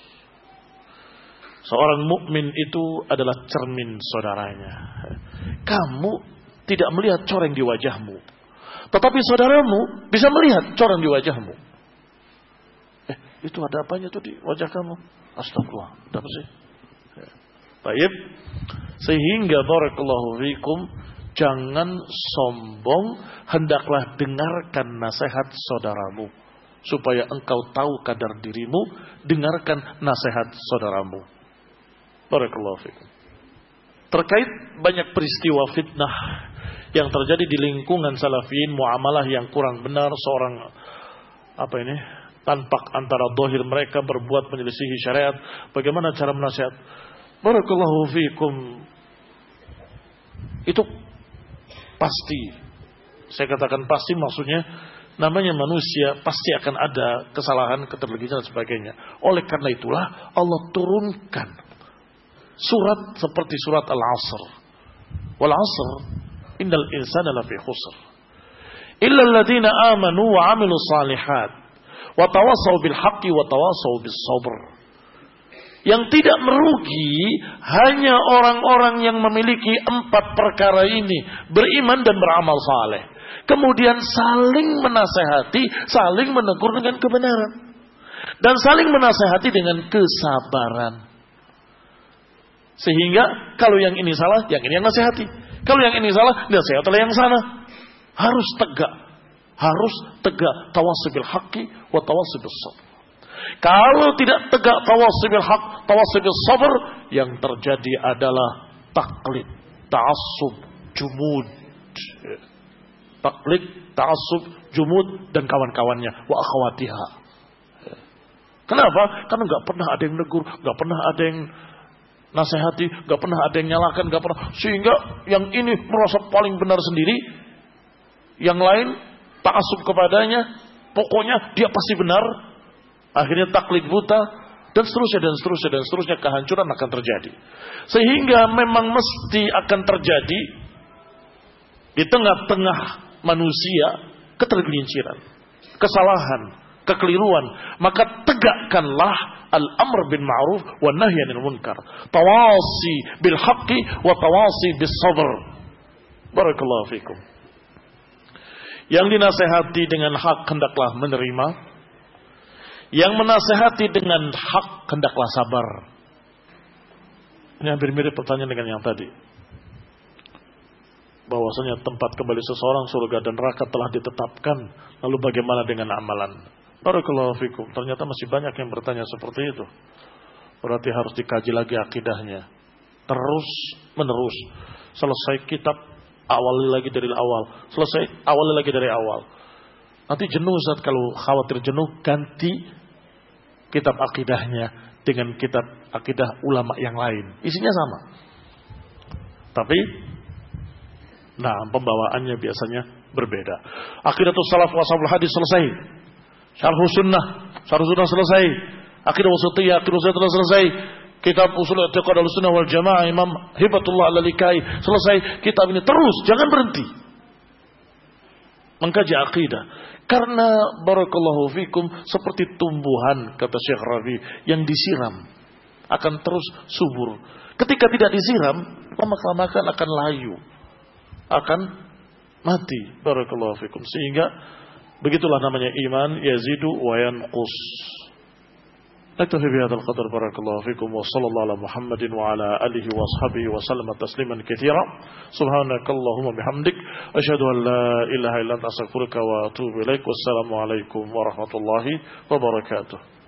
Seorang mukmin itu adalah cermin saudaranya. Kamu tidak melihat coreng di wajahmu, tetapi saudaramu bisa melihat coreng di wajahmu. Itu ada apanya tuh di wajah kamu? Astagfirullah. Ada apa sih? Baik. Sehingga barakallahu fikum, jangan sombong, hendaklah dengarkan nasihat saudaramu supaya engkau tahu kadar dirimu, dengarkan nasihat saudaramu. Barakallahu fikum. Terkait banyak peristiwa fitnah yang terjadi di lingkungan salafiyin, muamalah yang kurang benar, seorang apa ini? Tanpak antara dohir mereka berbuat menyelisihi syariat. Bagaimana cara menasihat? Barakallahu fikum. Itu pasti. Saya katakan pasti, maksudnya namanya manusia pasti akan ada kesalahan, ketergelinciran dan sebagainya. Oleh karena itulah Allah turunkan surat seperti surat Al-Asr. Wal 'asr innal insana lafi khusr. Illa alladziina aamanu wa 'amilus shalihat. Wa tawassaw bil haqqi wa tawassaw bis sabr. Yang tidak merugi hanya orang-orang yang memiliki empat perkara ini, beriman dan beramal saleh. Kemudian saling menasehati, saling menegur dengan kebenaran, dan saling menasehati dengan kesabaran. Sehingga kalau yang ini salah, yang ini yang nasihati. Kalau yang ini salah, nasihat oleh yang sana. Harus tegak. Harus tegak tawassul bil haqqi wa tawassul bis sabr. Kalau tidak tegak tawassul bil haqq, tawassul bis sabr, yang terjadi adalah taklid, ta'assub, jumud. Taklid, ta'assub, jumud dan kawan-kawannya, wa akhawatiha. Kenapa? Karena enggak pernah ada yang negur, enggak pernah ada yang nasihati, enggak pernah ada yang nyalakan, enggak pernah, sehingga yang ini merasa paling benar sendiri, yang lain ta'assub kepadanya, pokoknya dia pasti benar. Akhirnya taklid buta dan seterusnya dan seterusnya dan seterusnya, kehancuran akan terjadi. Sehingga memang mesti akan terjadi di tengah-tengah manusia ketergelinciran, kesalahan, kekeliruan. Maka tegakkanlah al-amr bil ma'ruf wa nahy 'anil munkar, tawasi bil haqqi wa tawasi bis sabr. Barakallahu fikum. Yang dinasehati dengan hak hendaklah menerima, yang menasehati dengan hak hendaklah sabar. Ini hampir mirip pertanyaan dengan yang tadi, bahwasanya tempat kembali seseorang surga dan neraka telah ditetapkan, lalu bagaimana dengan amalan? Barakallahu fikum. Ternyata masih banyak yang bertanya seperti itu. Berarti harus dikaji lagi akidahnya, terus menerus. Selesai kitab, awali lagi dari awal. Selesai, awali lagi dari awal. Nanti jenuh Ustaz, kalau khawatir jenuh, ganti kitab akidahnya dengan kitab akidah ulama yang lain. Isinya sama, tapi nah pembawaannya biasanya berbeda. Aqidatus salaf wa ashabul hadis selesai. Syarhus sunnah, syarhus sunnah selesai. Aqidah wasatiyah, aqidah wasatiyah selesai. Kitab usul i'tiqad al-sunnah wal jamaah Imam Hibatullah Al-Lalikai selesai. Kitab ini terus, jangan berhenti mengkaji akidah. Karena barakallahu fikum seperti tumbuhan, kata Syekh Rabi, yang disiram akan terus subur. Ketika tidak disiram, lama-kelamaan akan layu, akan mati. Barakallahu fikum. Sehingga begitulah namanya iman, yazidu wa yanqus. Naktafi bihadzal qadar. Barakallahu fikum wa sallallahu ala Muhammadin wa ala alihi wa ashabihi wa sallama tasliman katsira. Subhanakallahumma bihamdik asyhadu an la ilaha illa anta astaghfiruka wa atubu ilaik. Wassalamu alaikum warahmatullahi wabarakatuh.